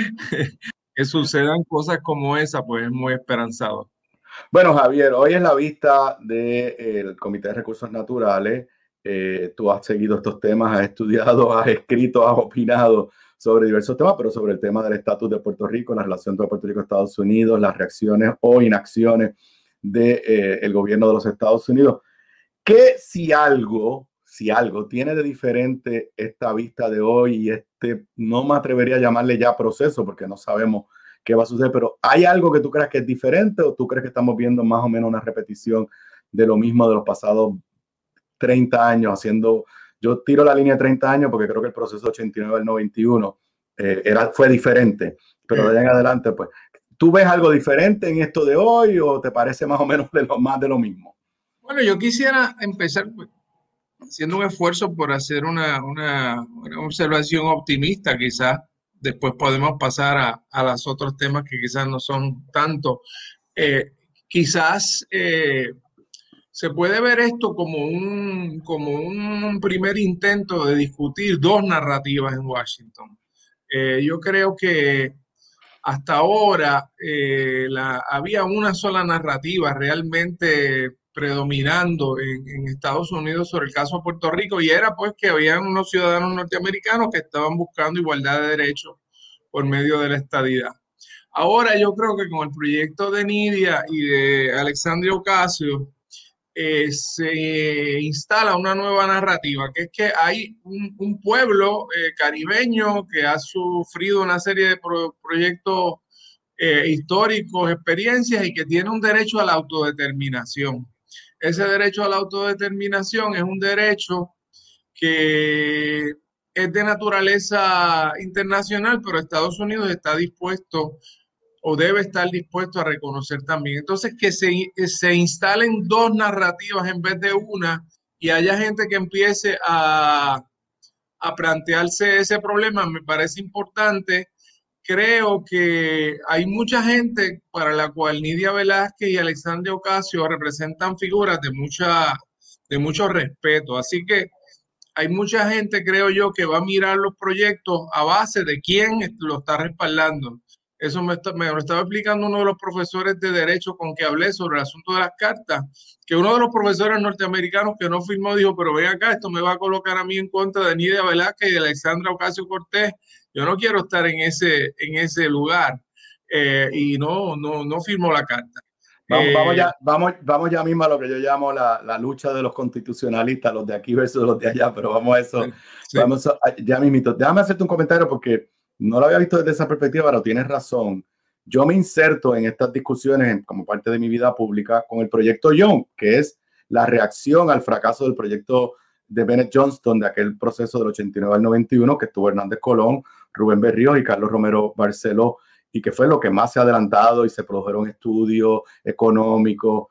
que sucedan cosas como esa, pues es muy esperanzador. Bueno, Javier, hoy es la vista del Comité de Recursos Naturales. Eh, tú has seguido estos temas, has estudiado, has escrito, has opinado sobre diversos temas, pero sobre el tema del estatus de Puerto Rico, la relación entre Puerto Rico y Estados Unidos, las reacciones o inacciones del de, eh, gobierno de los Estados Unidos. ¿Qué si algo, si algo tiene de diferente esta vista de hoy y este, no me atrevería a llamarle ya proceso porque no sabemos qué va a suceder, pero ¿hay algo que tú creas que es diferente o tú crees que estamos viendo más o menos una repetición de lo mismo de los pasados treinta años haciendo? Yo tiro la línea de treinta años porque creo que el proceso ochenta y nueve al noventa y uno eh, era, fue diferente, pero de ahí en adelante, pues, ¿tú ves algo diferente en esto de hoy o te parece más o menos de lo, más de lo mismo? Bueno, yo quisiera empezar haciendo un esfuerzo por hacer una, una, una observación optimista. Quizás después podemos pasar a, a los otros temas que quizás no son tanto. Eh, quizás eh, se puede ver esto como un, como un primer intento de discutir dos narrativas en Washington. Eh, yo creo que hasta ahora eh, la, había una sola narrativa realmente predominando en, en Estados Unidos sobre el caso de Puerto Rico, y era pues que habían unos ciudadanos norteamericanos que estaban buscando igualdad de derechos por medio de la estadidad. Ahora yo creo que con el proyecto de Nidia y de Alexandria Ocasio eh, se instala una nueva narrativa, que es que hay un, un pueblo eh, caribeño que ha sufrido una serie de pro, proyectos eh, históricos, experiencias, y que tiene un derecho a la autodeterminación. Ese derecho a la autodeterminación es un derecho que es de naturaleza internacional, pero Estados Unidos está dispuesto o debe estar dispuesto a reconocer también. Entonces, que se, que se instalen dos narrativas en vez de una y haya gente que empiece a, a plantearse ese problema, me parece importante. Creo que hay mucha gente para la cual Nidia Velázquez y Alexandria Ocasio representan figuras de, mucha, de mucho respeto. Así que hay mucha gente, creo yo, que va a mirar los proyectos a base de quién lo está respaldando. Eso me, está, me lo estaba explicando uno de los profesores de Derecho con que hablé sobre el asunto de las cartas, que uno de los profesores norteamericanos que no firmó dijo, pero ven acá, esto me va a colocar a mí en contra de Nidia Velázquez y de Alexandria Ocasio-Cortez. Yo no quiero estar en ese, en ese lugar eh, y no, no, no firmó la carta. Vamos, eh, vamos, ya, vamos, vamos ya mismo a lo que yo llamo la, la lucha de los constitucionalistas, los de aquí versus los de allá, pero vamos a eso. Sí. Vamos a, ya mismito. Déjame hacerte un comentario porque no lo había visto desde esa perspectiva, pero tienes razón. yo me inserto en estas discusiones como parte de mi vida pública con el proyecto Young, que es la reacción al fracaso del proyecto de Bennett Johnston, de aquel proceso del ochenta y nueve al noventa y uno, que estuvo Hernández Colón, Rubén Berríos y Carlos Romero Barceló, y que fue lo que más se ha adelantado y se produjeron estudios económicos.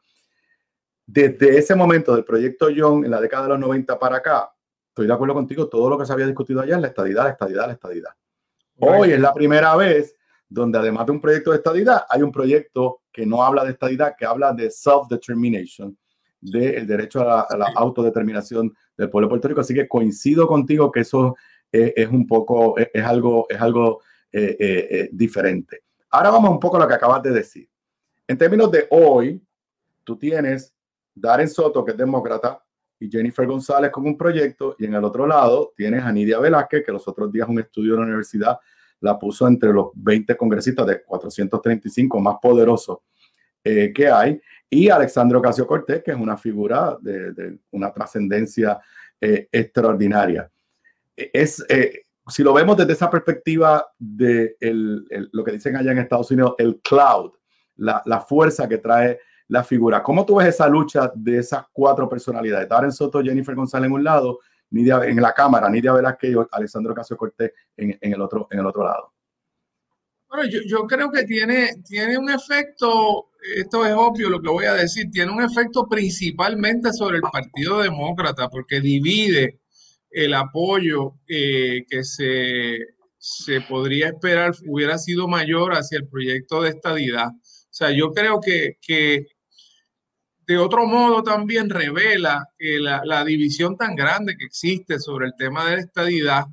Desde ese momento del proyecto Young, en la década de los noventa para acá, estoy de acuerdo contigo, todo lo que se había discutido allá es la estadidad, la estadidad, la estadidad. Hoy es la primera vez donde además de un proyecto de estadidad, hay un proyecto que no habla de estadidad, que habla de self-determination, del derecho a la, a la autodeterminación del pueblo de Puerto Rico. Así que coincido contigo que eso eh, es un poco, es, es algo, es algo eh, eh, eh, diferente. Ahora vamos un poco a lo que acabas de decir. En términos de hoy, tú tienes Darren Soto, que es demócrata, y Jennifer González con un proyecto, y en el otro lado tienes a Nidia Velázquez, que los otros días un estudio de la universidad la puso entre los veinte congresistas de cuatrocientos treinta y cinco más poderosos eh, que hay, y Alexandria Ocasio-Cortez, que es una figura de, de una trascendencia eh, extraordinaria. Es, eh, si lo vemos desde esa perspectiva de el, el, lo que dicen allá en Estados Unidos, el cloud, la, la fuerza que trae la figura. ¿Cómo tú ves esa lucha de esas cuatro personalidades? Darren Soto, Jennifer González en un lado, Nidia, en la Cámara, Nidia Velázquez y Alexandria Ocasio-Cortez en, en, el otro, en el otro lado. Bueno, yo, yo creo que tiene, tiene un efecto, esto es obvio lo que voy a decir, tiene un efecto principalmente sobre el Partido Demócrata, porque divide el apoyo eh, que se, se podría esperar hubiera sido mayor hacia el proyecto de estadidad. O sea, yo creo que, que de otro modo también revela que la, la división tan grande que existe sobre el tema de la estadidad.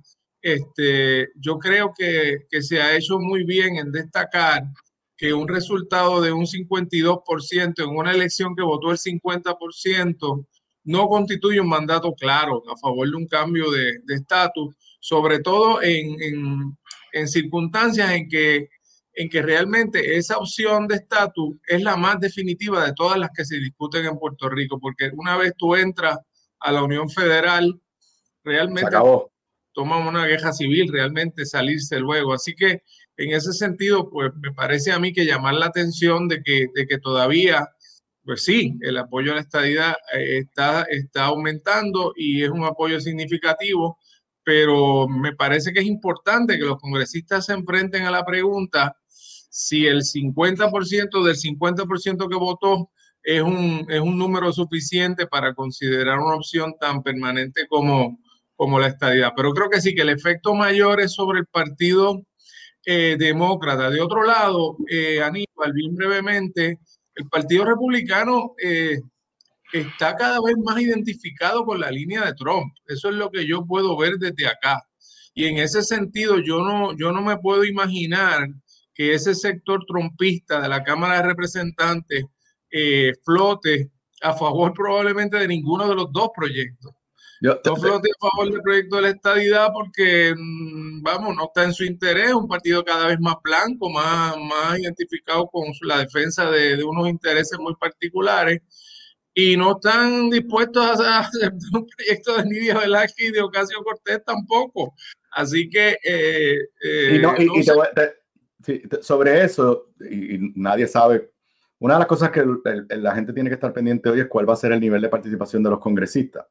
Este, yo creo que, que se ha hecho muy bien en destacar que un resultado de un cincuenta y dos por ciento en una elección que votó el cincuenta por ciento no constituye un mandato claro a favor de un cambio de estatus, sobre todo en, en, en circunstancias en que, en que realmente esa opción de estatus es la más definitiva de todas las que se discuten en Puerto Rico, porque una vez tú entras a la Unión Federal, realmente... Se acabó. Toma una guerra civil realmente salirse luego. Así que en ese sentido, pues me parece a mí que llamar la atención de que, de que todavía, pues sí, el apoyo a la estadidad está, está aumentando y es un apoyo significativo, pero me parece que es importante que los congresistas se enfrenten a la pregunta si el cincuenta por ciento del cincuenta por ciento que votó es un, es un número suficiente para considerar una opción tan permanente como como la estadidad. Pero creo que sí, que el efecto mayor es sobre el Partido eh, Demócrata. De otro lado, eh, Aníbal, bien brevemente, el Partido Republicano eh, está cada vez más identificado con la línea de Trump. Eso es lo que yo puedo ver desde acá. Y en ese sentido, yo no, yo no me puedo imaginar que ese sector trumpista de la Cámara de Representantes eh, flote a favor probablemente de ninguno de los dos proyectos. Yo, no flote a favor del proyecto de la estadidad porque, vamos, no está en su interés, un partido cada vez más blanco, más, más identificado con la defensa de, de unos intereses muy particulares, y no están dispuestos a hacer un proyecto de Nidia Velázquez y de Ocasio-Cortez tampoco. Así que... Eh, eh, y no, y, no y te, te, sí, te, sobre eso, y, y nadie sabe, una de las cosas que el, el, la gente tiene que estar pendiente hoy es cuál va a ser el nivel de participación de los congresistas.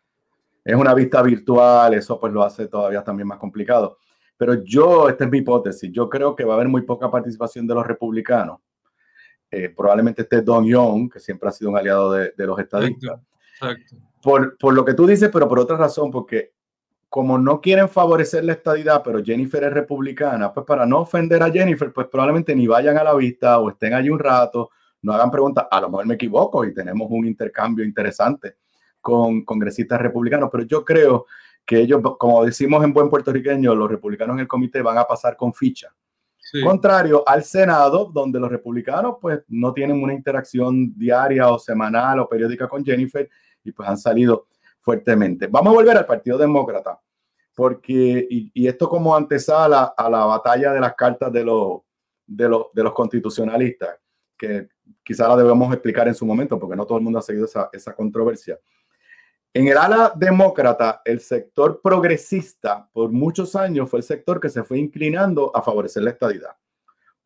Es una vista virtual, eso pues lo hace todavía también más complicado. Pero yo, esta es mi hipótesis, yo creo que va a haber muy poca participación de los republicanos. Eh, probablemente esté Don Young, que siempre ha sido un aliado de, de los estadistas. Exacto, exacto. Por, por lo que tú dices, pero por otra razón, porque como no quieren favorecer la estadidad, pero Jennifer es republicana, pues para no ofender a Jennifer, pues probablemente ni vayan a la vista o estén allí un rato, no hagan preguntas. A lo mejor me equivoco y tenemos un intercambio interesante con congresistas republicanos, pero yo creo que ellos, como decimos en buen puertorriqueño, los republicanos en el comité van a pasar con ficha. Sí. Contrario al Senado, donde los republicanos pues no tienen una interacción diaria o semanal o periódica con Jennifer y pues han salido fuertemente. Vamos a volver al Partido Demócrata, porque, y, y esto como antesala a la batalla de las cartas de los, de los, de los constitucionalistas, que quizá la debemos explicar en su momento, porque no todo el mundo ha seguido esa, esa controversia. En el ala demócrata, el sector progresista por muchos años fue el sector que se fue inclinando a favorecer la estadidad.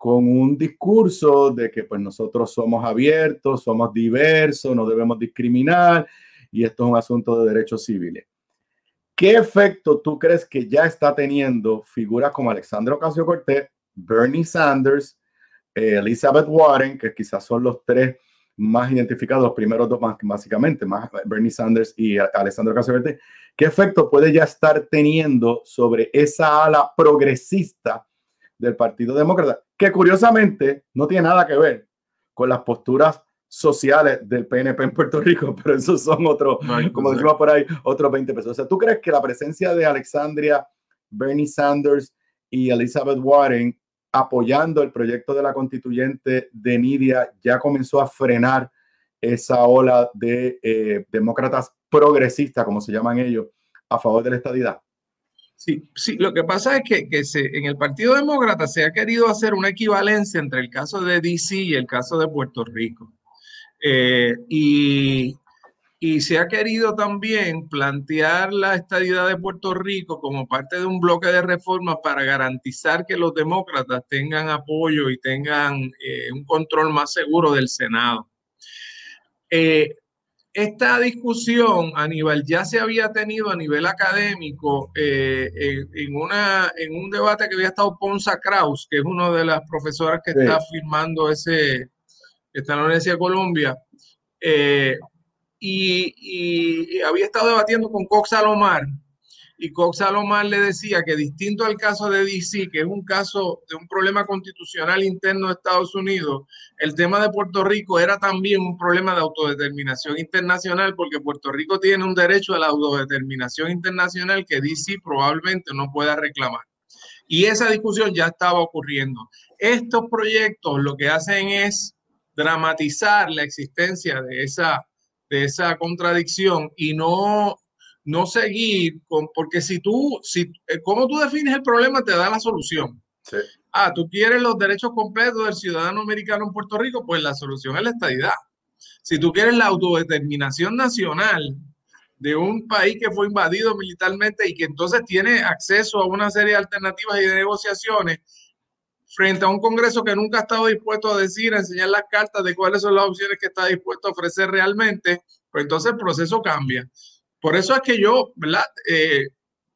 con un discurso de que pues nosotros somos abiertos, somos diversos, no debemos discriminar y esto es un asunto de derechos civiles. ¿Qué efecto tú crees que ya está teniendo figuras como Alexandria Ocasio-Cortez, Bernie Sanders, eh, Elizabeth Warren, que quizás son los tres más identificados, los primeros dos más, básicamente, más Bernie Sanders y Alexandria Ocasio-Cortez? ¿Qué efecto puede ya estar teniendo sobre esa ala progresista del Partido Demócrata, que curiosamente no tiene nada que ver con las posturas sociales del P N P en Puerto Rico, pero esos son otros, no, como decimos por ahí, otros veinte pesos? O sea, ¿tú crees que la presencia de Alexandria, Bernie Sanders y Elizabeth Warren apoyando el proyecto de la constituyente de Nidia ya comenzó a frenar esa ola de eh, demócratas progresistas, como se llaman ellos, a favor de la estadidad? Sí, sí, lo que pasa es que, que se, en el Partido Demócrata se ha querido hacer una equivalencia entre el caso de D C y el caso de Puerto Rico. Eh, y, y se ha querido también plantear la estadidad de Puerto Rico como parte de un bloque de reformas para garantizar que los demócratas tengan apoyo y tengan eh, un control más seguro del Senado. Eh, Esta discusión, Aníbal, ya se había tenido a nivel académico eh, en, en, una, en un debate que había estado Ponsa Kraus, que es una de las profesoras que sí. está firmando ese, que está en la Universidad de Columbia, eh, y, y, y había estado debatiendo con Cox Salomar, y Cox Salomar le decía que distinto al caso de D C, que es un caso de un problema constitucional interno de Estados Unidos, el tema de Puerto Rico era también un problema de autodeterminación internacional, porque Puerto Rico tiene un derecho a la autodeterminación internacional que D C probablemente no pueda reclamar. Y esa discusión ya estaba ocurriendo. Estos proyectos lo que hacen es dramatizar la existencia de esa, de esa contradicción y no... no seguir con, porque si tú, si, como tú defines el problema te da la solución. Sí. Ah, tú quieres los derechos completos del ciudadano americano en Puerto Rico, pues la solución es la estadidad. Si tú quieres la autodeterminación nacional de un país que fue invadido militarmente y que entonces tiene acceso a una serie de alternativas y de negociaciones frente a un Congreso que nunca ha estado dispuesto a decir, a enseñar las cartas de cuáles son las opciones que está dispuesto a ofrecer realmente, pues entonces el proceso cambia. Por eso es que yo, ¿verdad? Eh,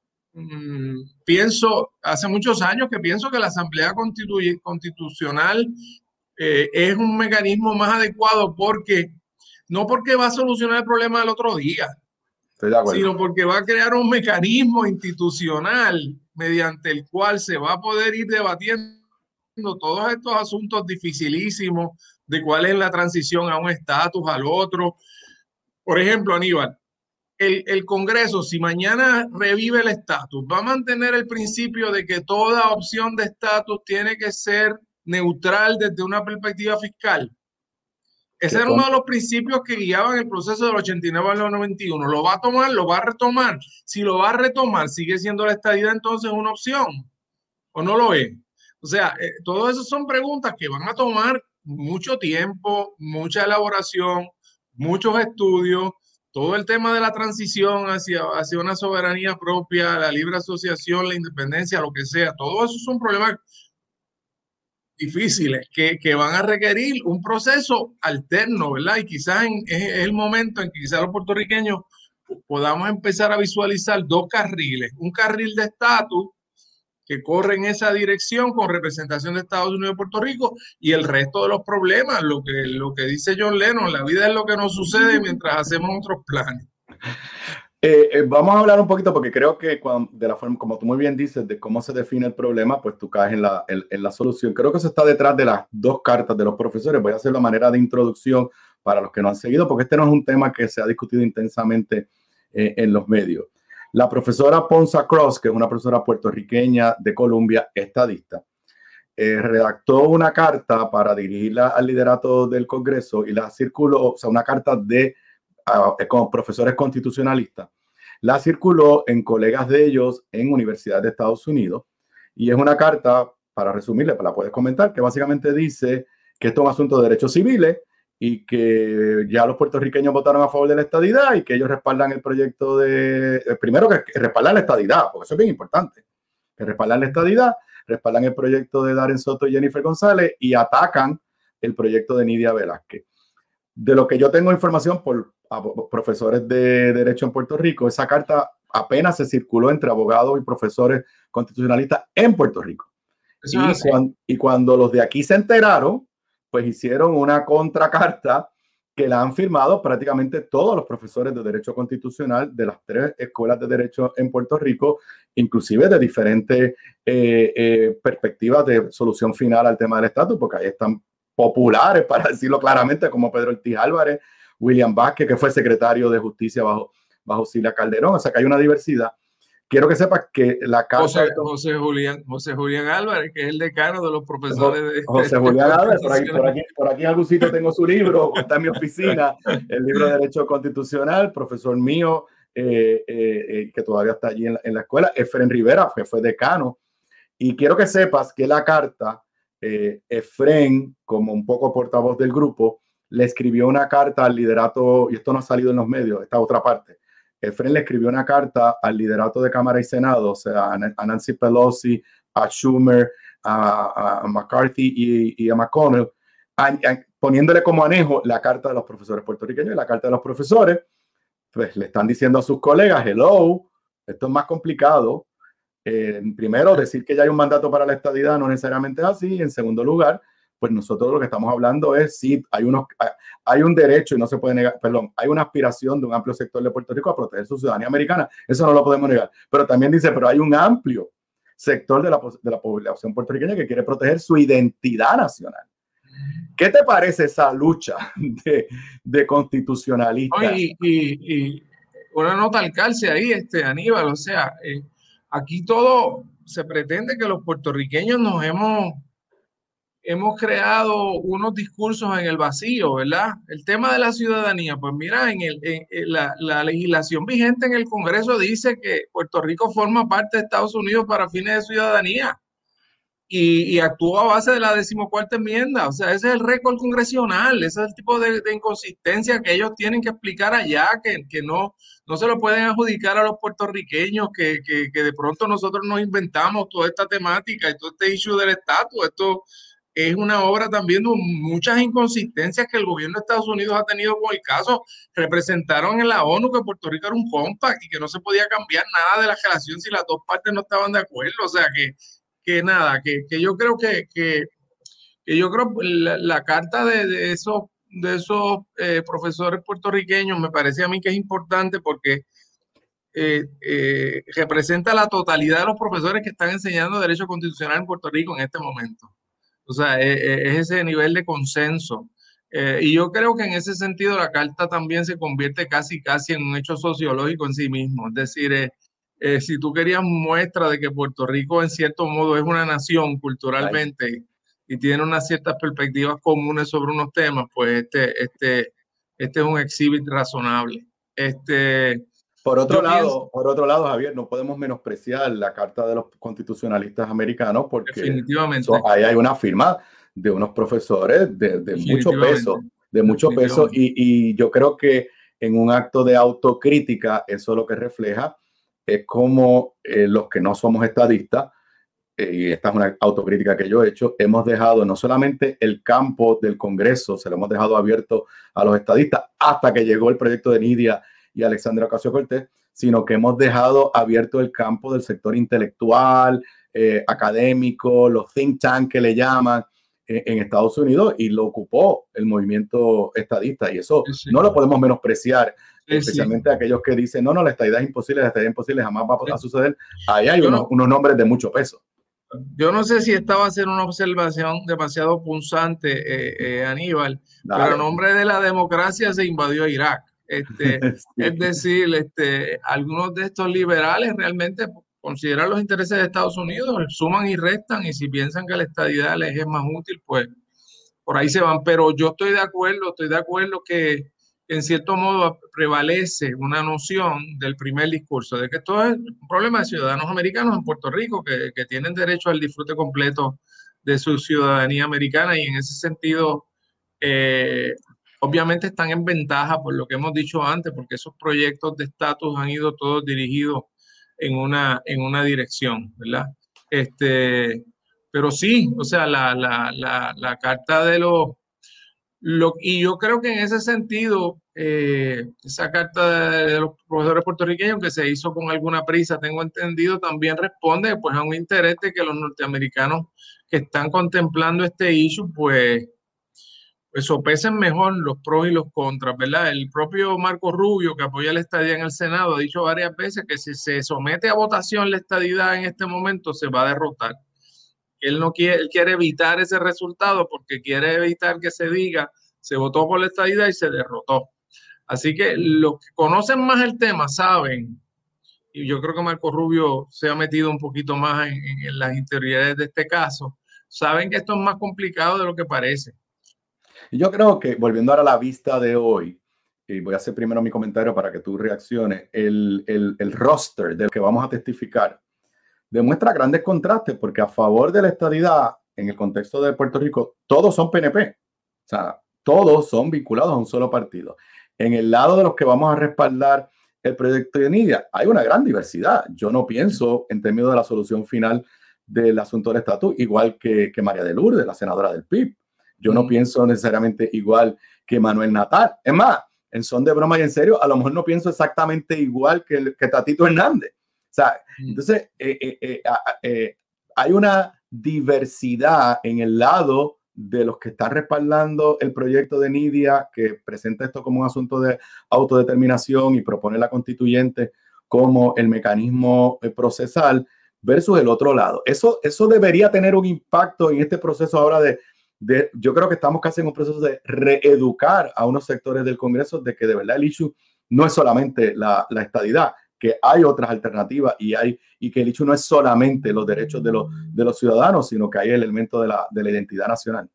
mmm, pienso, hace muchos años que pienso que la Asamblea Constitu- Constitucional eh, es un mecanismo más adecuado porque, no porque va a solucionar el problema del otro día, sino porque va a crear un mecanismo institucional mediante el cual se va a poder ir debatiendo todos estos asuntos dificilísimos de cuál es la transición a un estatus, al otro. Por ejemplo, Aníbal, El, el Congreso, si mañana revive el estatus, va a mantener el principio de que toda opción de estatus tiene que ser neutral desde una perspectiva fiscal. Ese era uno de los principios que guiaban el proceso del ochenta y nueve al noventa y uno. ¿Lo va a tomar? ¿Lo va a retomar? Si lo va a retomar, ¿sigue siendo la estadidad entonces una opción? ¿O no lo es? O sea, eh, todo eso son preguntas que van a tomar mucho tiempo, mucha elaboración, muchos estudios. Todo el tema de la transición hacia, hacia una soberanía propia, la libre asociación, la independencia, lo que sea, todo eso son problemas difíciles que, que van a requerir un proceso alterno, ¿verdad? Y quizás en, es, es el momento en que quizás los puertorriqueños podamos empezar a visualizar dos carriles, un carril de estatus que corre en esa dirección con representación de Estados Unidos y Puerto Rico, y el resto de los problemas, lo que, lo que dice John Lennon, la vida es lo que nos sucede mientras hacemos otros planes. Eh, eh, vamos a hablar un poquito, porque creo que cuando, de la forma, como tú muy bien dices, de cómo se define el problema, pues tú caes en la, en, en la solución. Creo que eso está detrás de las dos cartas de los profesores. Voy a hacer la manera de introducción para los que no han seguido, porque este no es un tema que se ha discutido intensamente eh, en los medios. La profesora Ponsa Kraus, que es una profesora puertorriqueña de Columbia, estadista, eh, redactó una carta para dirigirla al liderato del Congreso y la circuló, o sea, una carta de uh, como profesores constitucionalistas, la circuló en colegas de ellos en universidades de Estados Unidos, y es una carta, para resumirle, la puedes comentar, que básicamente dice que esto es un asunto de derechos civiles y que ya los puertorriqueños votaron a favor de la estadidad y que ellos respaldan el proyecto de, primero que respaldan la estadidad, porque eso es bien importante, que respaldan la estadidad, respaldan el proyecto de Darren Soto y Jennifer González y atacan el proyecto de Nidia Velázquez. De lo que yo tengo información por profesores de Derecho en Puerto Rico, esa carta apenas se circuló entre abogados y profesores constitucionalistas en Puerto Rico. Y, Ah, sí. cuando, y cuando los de aquí se enteraron, pues hicieron una contracarta que la han firmado prácticamente todos los profesores de Derecho Constitucional de las tres escuelas de Derecho en Puerto Rico, inclusive de diferentes eh, eh, perspectivas de solución final al tema del estatus, porque ahí están populares, para decirlo claramente, como Pedro Ortiz Álvarez, William Vázquez, que fue secretario de Justicia bajo, bajo Cilia Calderón, o sea que hay una diversidad. Quiero que sepas que la carta... José, José, Julián, José Julián Álvarez, que es el decano de los profesores de... José de, Julián de Álvarez, por aquí, por, aquí, por aquí en algún sitio tengo su libro, está en mi oficina, el libro de Derecho Constitucional, profesor mío, eh, eh, eh, que todavía está allí en la, en la escuela, Efren Rivera, que fue decano. Y quiero que sepas que la carta, eh, Efren, como un poco portavoz del grupo, le escribió una carta al liderato, y esto no ha salido en los medios, esta otra parte. Efren le escribió una carta al liderato de Cámara y Senado, o sea, a Nancy Pelosi, a Schumer, a, a McCarthy y, y a McConnell, a, a, poniéndole como anejo la carta de los profesores puertorriqueños. Y la carta de los profesores, pues le están diciendo a sus colegas, hello, esto es más complicado. Eh, primero, decir que ya hay un mandato para la estadidad no necesariamente es así. En segundo lugar, pues nosotros lo que estamos hablando es si sí, hay, unos, hay un derecho y no se puede negar, perdón, hay una aspiración de un amplio sector de Puerto Rico a proteger su ciudadanía americana. Eso no lo podemos negar. Pero también dice, pero hay un amplio sector de la, de la población puertorriqueña que quiere proteger su identidad nacional. ¿Qué te parece esa lucha de, de constitucionalistas? Y, y, y una nota al calce ahí, este, Aníbal, o sea, eh, aquí todo se pretende que los puertorriqueños nos hemos... hemos creado unos discursos en el vacío, ¿verdad? El tema de la ciudadanía, pues mira, en, el, en, en la, la legislación vigente en el Congreso dice que Puerto Rico forma parte de Estados Unidos para fines de ciudadanía y, y actúa a base de la decimocuarta enmienda. O sea, ese es el récord congresional, ese es el tipo de, de inconsistencia que ellos tienen que explicar allá, que, que no, no se lo pueden adjudicar a los puertorriqueños, que, que, que de pronto nosotros nos inventamos toda esta temática y todo este issue del estatus. Esto es una obra también de muchas inconsistencias que el gobierno de Estados Unidos ha tenido con el caso. Representaron en la ONU que Puerto Rico era un compact y que no se podía cambiar nada de la relación si las dos partes no estaban de acuerdo. O sea que, que nada, que, que yo creo que, que, que yo creo la, la carta de, de esos, de esos eh, profesores puertorriqueños me parece a mí que es importante porque eh, eh, representa la totalidad de los profesores que están enseñando Derecho Constitucional en Puerto Rico en este momento. O sea, es, es ese nivel de consenso. Eh, y yo creo que en ese sentido la carta también se convierte casi, casi en un hecho sociológico en sí mismo. Es decir, eh, eh, si tú querías muestra de que Puerto Rico en cierto modo es una nación culturalmente Ay. y tiene unas ciertas perspectivas comunes sobre unos temas, pues este, este, este es un exhibit razonable. Este... Por otro, lado, pienso, por otro lado, Javier, no podemos menospreciar la Carta de los Constitucionalistas Americanos porque definitivamente. So, ahí hay una firma de unos profesores de, de mucho peso, de mucho peso y, y yo creo que en un acto de autocrítica eso lo que refleja es como eh, los que no somos estadistas, eh, y esta es una autocrítica que yo he hecho, hemos dejado no solamente el campo del Congreso, se lo hemos dejado abierto a los estadistas hasta que llegó el proyecto de Nidia y Alexandria Ocasio-Cortez, sino que hemos dejado abierto el campo del sector intelectual, eh, académico, los think tank que le llaman eh, en Estados Unidos y lo ocupó el movimiento estadista y eso sí, no lo podemos menospreciar, sí, especialmente sí. aquellos que dicen, no, no, la estadidad es imposible, la estadidad es imposible, jamás va a suceder. Ahí hay unos, no, unos nombres de mucho peso. Yo no sé si esta va a ser una observación demasiado punzante, eh, eh, Aníbal, Dale. pero a nombre de la democracia se invadió Irak. Este, sí. Es decir, este, algunos de estos liberales realmente consideran los intereses de Estados Unidos, suman y restan, y si piensan que la estadidad les es más útil, pues por ahí se van. Pero yo estoy de acuerdo, estoy de acuerdo que en cierto modo prevalece una noción del primer discurso, de que esto es un problema de ciudadanos americanos en Puerto Rico que, que tienen derecho al disfrute completo de su ciudadanía americana y en ese sentido... Eh, obviamente están en ventaja por lo que hemos dicho antes, porque esos proyectos de estatus han ido todos dirigidos en una, en una dirección, ¿verdad? Este, pero sí, o sea, la, la, la, la carta de los, lo, y yo creo que en ese sentido, eh, esa carta de, de los profesores puertorriqueños que se hizo con alguna prisa, tengo entendido, también responde pues a un interés de que los norteamericanos que están contemplando este issue, pues, pues sopesen mejor los pros y los contras, ¿verdad? El propio Marco Rubio, que apoya la estadidad en el Senado, ha dicho varias veces que si se somete a votación la estadidad en este momento, se va a derrotar. Él no quiere, él quiere evitar ese resultado porque quiere evitar que se diga se votó por la estadidad y se derrotó. Así que los que conocen más el tema saben, y yo creo que Marco Rubio se ha metido un poquito más en, en las interioridades de este caso, saben que esto es más complicado de lo que parece. Y yo creo que, volviendo ahora a la vista de hoy, y voy a hacer primero mi comentario para que tú reacciones, el, el, el roster de lo que vamos a testificar demuestra grandes contrastes, porque a favor de la estadidad, en el contexto de Puerto Rico, todos son P N P. O sea, todos son vinculados a un solo partido. En el lado de los que vamos a respaldar el proyecto de Nidia, hay una gran diversidad. Yo no pienso en términos de la solución final del asunto del estatus, igual que, que María de Lourdes, la senadora del P I B. Yo no mm. pienso necesariamente igual que Manuel Natal. Es más, en son de broma y en serio, a lo mejor no pienso exactamente igual que, que Tatito Hernández. O sea, mm. entonces eh, eh, eh, eh, hay una diversidad en el lado de los que están respaldando el proyecto de Nidia, que presenta esto como un asunto de autodeterminación y propone la constituyente como el mecanismo procesal, versus el otro lado. Eso, eso debería tener un impacto en este proceso ahora de, de, yo creo que estamos casi en un proceso de reeducar a unos sectores del Congreso de que de verdad el issue no es solamente la, la estadidad, que hay otras alternativas y, hay, y que el hecho no es solamente los derechos de los, de los ciudadanos, sino que hay el elemento de la, de la identidad nacional.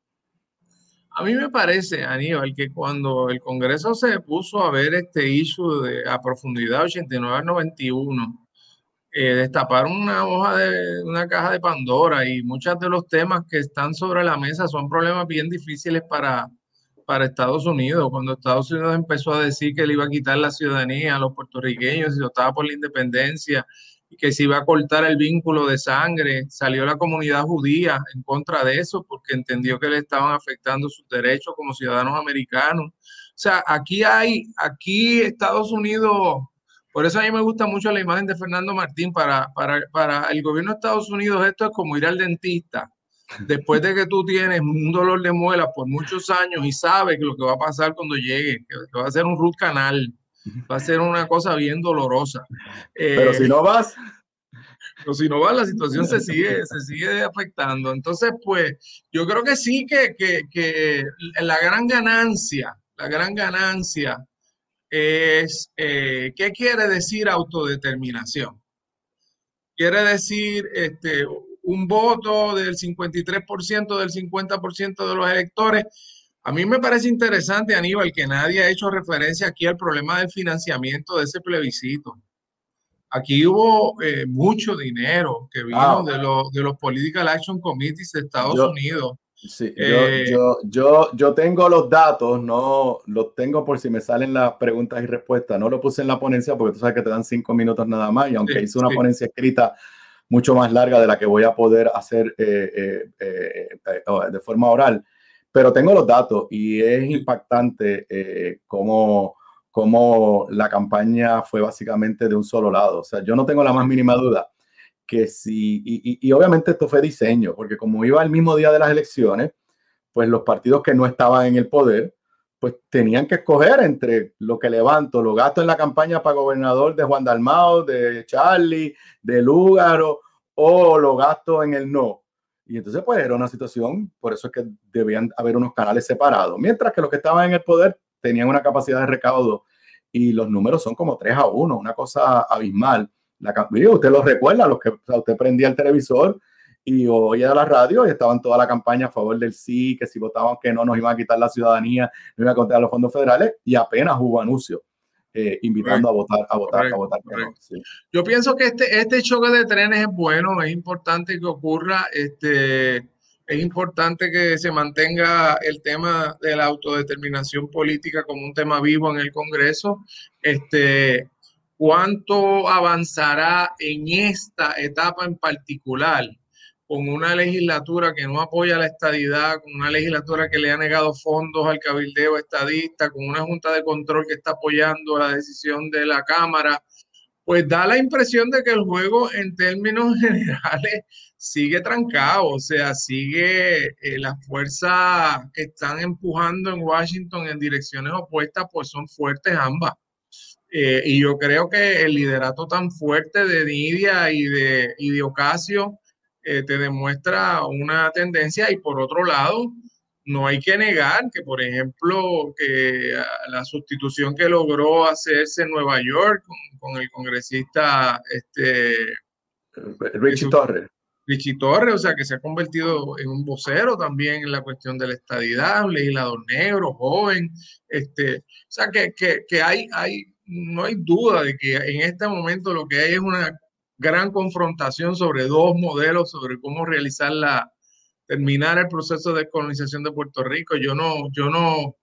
A mí me parece, Aníbal, que cuando el Congreso se puso a ver este issue de, a profundidad ochenta y nueve al noventa y uno, eh, destaparon una hoja de una caja de Pandora y muchos de los temas que están sobre la mesa son problemas bien difíciles para para Estados Unidos. Cuando Estados Unidos empezó a decir que le iba a quitar la ciudadanía a los puertorriqueños si optaba por la independencia y que se iba a cortar el vínculo de sangre, salió la comunidad judía en contra de eso porque entendió que le estaban afectando sus derechos como ciudadanos americanos. O sea, aquí hay, aquí Estados Unidos, por eso a mí me gusta mucho la imagen de Fernando Martín, para, para, para el gobierno de Estados Unidos esto es como ir al dentista. Después de que tú tienes un dolor de muela por muchos años y sabes que lo que va a pasar cuando llegue, que va a ser un root canal, va a ser una cosa bien dolorosa. Pero eh, si no vas... Pero si no vas, la situación se sigue, se sigue afectando. Entonces, pues, yo creo que sí que, que, que la gran ganancia, la gran ganancia es, eh, ¿qué quiere decir autodeterminación? Quiere decir, este... un voto del cincuenta y tres por ciento, del cincuenta por ciento de los electores. A mí me parece interesante, Aníbal, que nadie ha hecho referencia aquí al problema del financiamiento de ese plebiscito. Aquí hubo eh, mucho dinero que vino ah, de, los, de los Political Action Committees de Estados yo, Unidos. Sí, eh, yo, yo, yo, yo tengo los datos, no los tengo por si me salen las preguntas y respuestas. No lo puse en la ponencia porque tú sabes que te dan cinco minutos nada más y aunque sí, hice una sí. ponencia escrita mucho más larga de la que voy a poder hacer eh, eh, eh, eh, de forma oral, pero tengo los datos y es impactante eh, cómo, cómo la campaña fue básicamente de un solo lado. O sea, yo no tengo la más mínima duda que si, y, y, y obviamente esto fue diseño, porque como iba el mismo día de las elecciones, pues los partidos que no estaban en el poder, pues tenían que escoger entre lo que levanto, lo gasto en la campaña para gobernador de Juan Dalmau, de Charlie, de Lúgaro, o lo gasto en el no. Y entonces pues era una situación, por eso es que debían haber unos canales separados. Mientras que los que estaban en el poder tenían una capacidad de recaudo y los números son como tres a uno, una cosa abismal. La, usted lo recuerda, los que o sea, usted prendía el televisor y oía la radio y estaban toda la campaña a favor del sí, que si votaban que no nos iban a quitar la ciudadanía, no iban a contar los fondos federales, y apenas hubo anuncios eh, invitando correcto, a votar, a votar, correcto, a votar. No, sí. Yo pienso que este, este choque de trenes es bueno, es importante que ocurra, este, es importante que se mantenga el tema de la autodeterminación política como un tema vivo en el Congreso. Este, ¿cuánto avanzará en esta etapa en particular? con una legislatura que no apoya la estadidad, con una legislatura que le ha negado fondos al cabildeo estadista, con una junta de control que está apoyando la decisión de la Cámara, pues da la impresión de que el juego en términos generales sigue trancado, o sea, sigue eh, las fuerzas que están empujando en Washington en direcciones opuestas, pues son fuertes ambas. Eh, y yo creo que el liderato tan fuerte de Nidia y de, y de Ocasio eh, te demuestra una tendencia, y por otro lado, no hay que negar que, por ejemplo, que la sustitución que logró hacerse en Nueva York con, con el congresista este, Richie Torres. Richie Torres, o sea, que se ha convertido en un vocero también en la cuestión de la estadidad, un legislador negro, joven, este, o sea, que, que, que hay, hay, no hay duda de que en este momento lo que hay es una gran confrontación sobre dos modelos, sobre cómo realizar la, terminar el proceso de colonización de Puerto Rico. Yo no, yo no,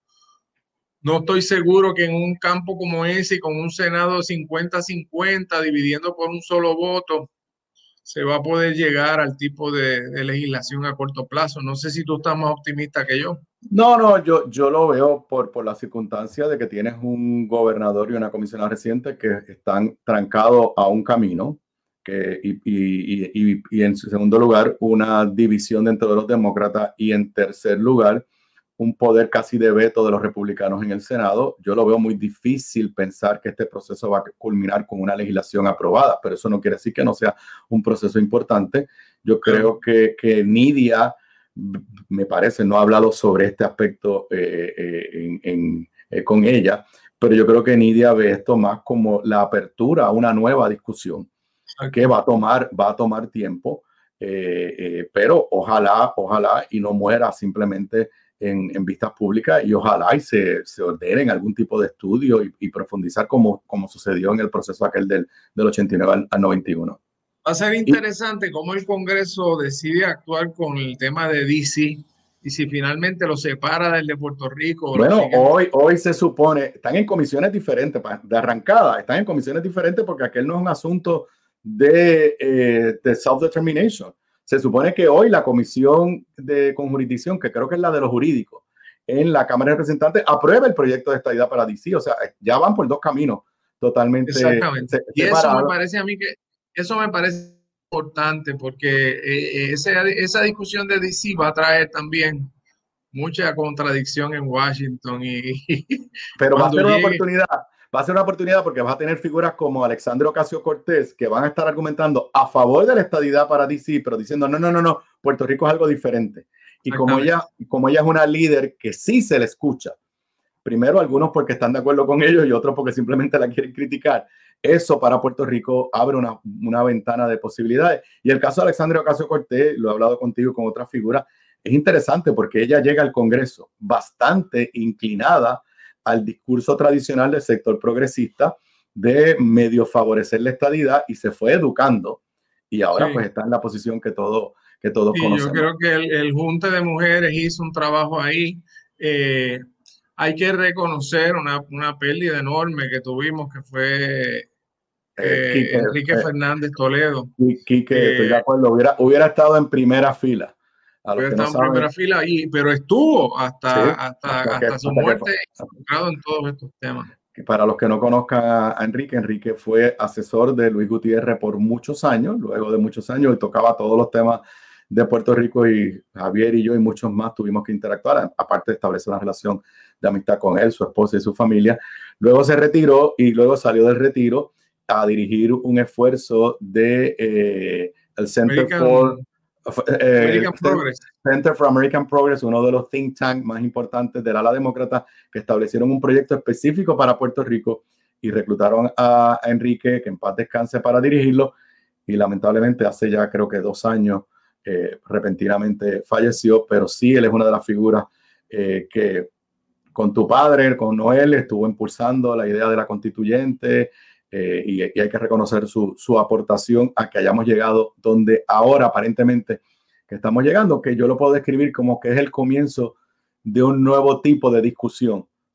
no estoy seguro que en un campo como ese y con un Senado cincuenta cincuenta dividiendo por un solo voto, se va a poder llegar al tipo de, de legislación a corto plazo. No sé si tú estás más optimista que yo. No, no, yo, yo lo veo por, por la circunstancia de que tienes un gobernador y una comisionada reciente que están trancados a un camino, que, y, y, y, y en segundo lugar, una división dentro de los demócratas, y en tercer lugar, un poder casi de veto de los republicanos en el Senado. Yo lo veo muy difícil pensar que este proceso va a culminar con una legislación aprobada, pero eso no quiere decir que no sea un proceso importante. Yo creo que, que Nidia, me parece, no ha hablado sobre este aspecto eh, eh, en, en, eh, con ella, pero yo creo que Nidia ve esto más como la apertura a una nueva discusión que va a tomar, va a tomar tiempo, eh, eh, pero ojalá, ojalá y no muera simplemente En, en vistas públicas, y ojalá y se, se ordenen algún tipo de estudio y, y profundizar como, como sucedió en el proceso aquel del, del ochenta y nueve al, al noventa y uno. Va a ser interesante y, cómo el Congreso decide actuar con el tema de D C y si finalmente lo separa del de Puerto Rico. Bueno, hoy, hoy se supone, están en comisiones diferentes, de arrancada, están en comisiones diferentes porque aquel no es un asunto de, eh, de self-determination. Se supone que hoy la comisión de con jurisdicción, que creo que es la de los jurídicos, en la Cámara de Representantes, aprueba el proyecto de estadidad para D C. O sea, ya van por dos caminos totalmente Exactamente. separados. Y eso me parece a mí que eso me parece importante, porque eh, ese, esa discusión de D C va a traer también mucha contradicción en Washington. Y, pero va a ser una llegue... oportunidad. Va a ser una oportunidad porque vas a tener figuras como Alexandria Ocasio-Cortez que van a estar argumentando a favor de la estadidad para D C, pero diciendo no, no, no, no, Puerto Rico es algo diferente. Y como ella, como ella es una líder que sí se le escucha, primero algunos porque están de acuerdo con ellos y otros porque simplemente la quieren criticar, eso para Puerto Rico abre una, una ventana de posibilidades. Y el caso de Alexandria Ocasio-Cortez, lo he hablado contigo con otras figuras, es interesante porque ella llega al Congreso bastante inclinada al discurso tradicional del sector progresista de medio favorecer la estadidad, y se fue educando y ahora sí, pues está en la posición que, todo, que todos sí, conocemos. Yo creo que el, el Junta de Mujeres hizo un trabajo ahí. Eh, hay que reconocer una, una pérdida enorme que tuvimos, que fue eh, eh, Quique, Enrique eh, Fernández Toledo. Quique, eh, estoy de acuerdo, hubiera, hubiera estado en primera fila. A los que no saben, en primera fila, y, pero estuvo hasta, sí, hasta, hasta, hasta que, su muerte involucrado en todos estos temas. Para los que no conozcan a Enrique, Enrique fue asesor de Luis Gutiérrez por muchos años, luego de muchos años, y tocaba todos los temas de Puerto Rico, y Javier y yo y muchos más tuvimos que interactuar, aparte de establecer una relación de amistad con él, su esposa y su familia. Luego se retiró y luego salió del retiro a dirigir un esfuerzo de eh, el Center American, for... Eh, American Progress. Center for American Progress, uno de los think tanks más importantes del ala demócrata, que establecieron un proyecto específico para Puerto Rico y reclutaron a, a Enrique, que en paz descanse, para dirigirlo, y lamentablemente hace ya creo que dos años eh, repentinamente falleció, pero sí, él es una de las figuras eh, que con tu padre, con Noel, estuvo impulsando la idea de la constituyente. Eh, y, y hay que reconocer su, su aportación a que hayamos llegado donde ahora aparentemente que estamos llegando, que yo lo puedo describir como que es el comienzo de un nuevo tipo de discusión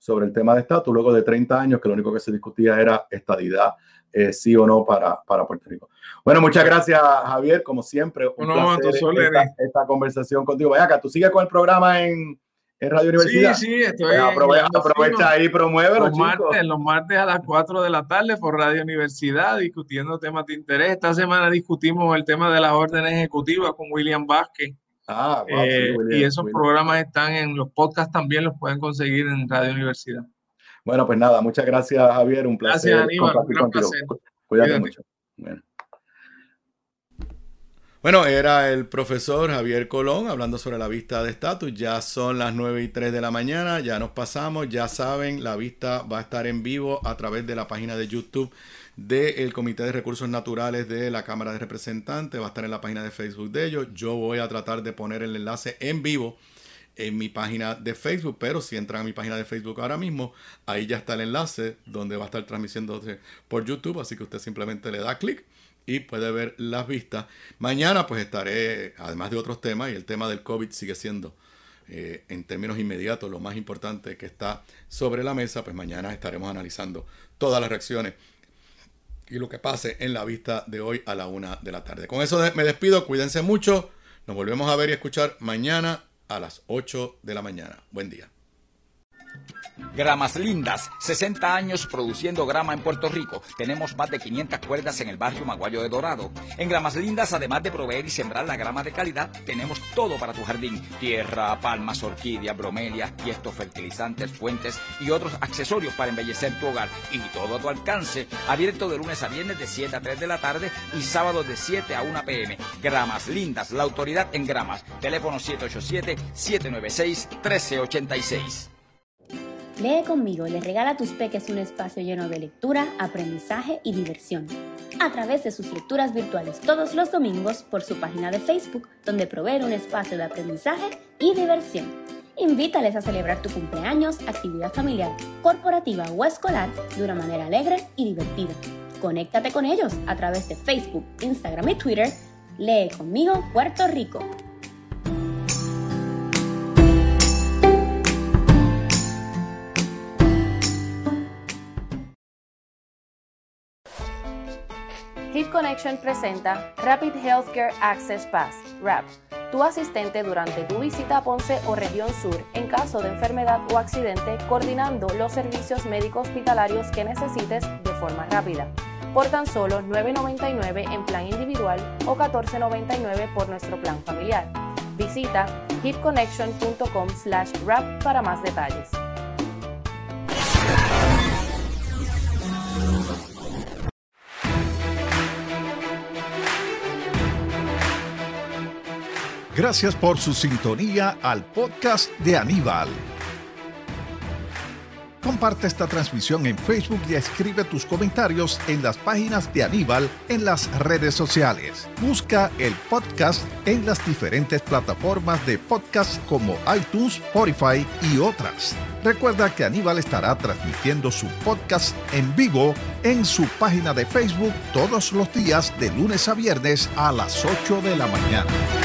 sobre el tema de estatus, luego de treinta años que lo único que se discutía era estadidad, eh, sí o no para, para Puerto Rico. Bueno, muchas gracias, Javier, como siempre, un no, placer esta, esta conversación contigo. Vaya acá, ¿tú sigues con el programa en, en Radio Universidad? Sí, sí, estoy. Pues aprovecha, aprovecha ahí, promuévelo, los martes, los martes a las cuatro de la tarde por Radio Universidad, discutiendo temas de interés. Esta semana discutimos el tema de las órdenes ejecutivas con William Vázquez. Ah, wow, eh, sí, William, y esos William. programas están en los podcasts, también los pueden conseguir en Radio Universidad. Bueno, pues nada, muchas gracias, Javier, un placer Gracias, Aníbal, compartir un contigo. placer. Cuídate Cuídate. mucho. Bueno. Bueno, era el profesor Javier Colón hablando sobre la vista de estatus. Ya son las nueve y tres de la mañana, ya nos pasamos, ya saben, la vista va a estar en vivo a través de la página de YouTube del Comité de Recursos Naturales de la Cámara de Representantes, va a estar en la página de Facebook de ellos. Yo voy a tratar de poner el enlace en vivo en mi página de Facebook, pero si entran a mi página de Facebook ahora mismo, ahí ya está el enlace donde va a estar transmitiéndose por YouTube, así que usted simplemente le da clic y puede ver las vistas. Mañana pues estaré, además de otros temas, y el tema del COVID sigue siendo eh, en términos inmediatos lo más importante que está sobre la mesa, pues mañana estaremos analizando todas las reacciones y lo que pase en la vista de hoy a la una de la tarde. Con eso me despido, cuídense mucho, nos volvemos a ver y escuchar mañana a las ocho de la mañana. Buen día. Gramas Lindas, sesenta años produciendo grama en Puerto Rico. Tenemos más de quinientas cuerdas en el barrio Maguayo de Dorado. En Gramas Lindas, además de proveer y sembrar la grama de calidad, tenemos todo para tu jardín. Tierra, palmas, orquídeas, bromelias, tiestos, fertilizantes, fuentes y otros accesorios para embellecer tu hogar. Y todo a tu alcance. Abierto de lunes a viernes de siete a tres de la tarde y sábados de siete a una pe eme. Gramas Lindas, la autoridad en gramas. Teléfono siete ocho siete, siete nueve seis, uno tres ocho seis. Lee conmigo le regala a tus peques un espacio lleno de lectura, aprendizaje y diversión, a través de sus lecturas virtuales todos los domingos por su página de Facebook, donde provee un espacio de aprendizaje y diversión. Invítales a celebrar tu cumpleaños, actividad familiar, corporativa o escolar de una manera alegre y divertida. Conéctate con ellos a través de Facebook, Instagram y Twitter. Lee conmigo Puerto Rico. Hit Connection presenta Rapid Healthcare Access Pass, RAP, tu asistente durante tu visita a Ponce o región sur en caso de enfermedad o accidente, coordinando los servicios médicos hospitalarios que necesites de forma rápida. Por tan solo nueve noventa y nueve en plan individual o catorce noventa y nueve por nuestro plan familiar. Visita hitconnection punto com slash rap para más detalles. Gracias por su sintonía al podcast de Aníbal. Comparte esta transmisión en Facebook y escribe tus comentarios en las páginas de Aníbal en las redes sociales. Busca el podcast en las diferentes plataformas de podcast como iTunes, Spotify y otras. Recuerda que Aníbal estará transmitiendo su podcast en vivo en su página de Facebook todos los días de lunes a viernes a las ocho de la mañana.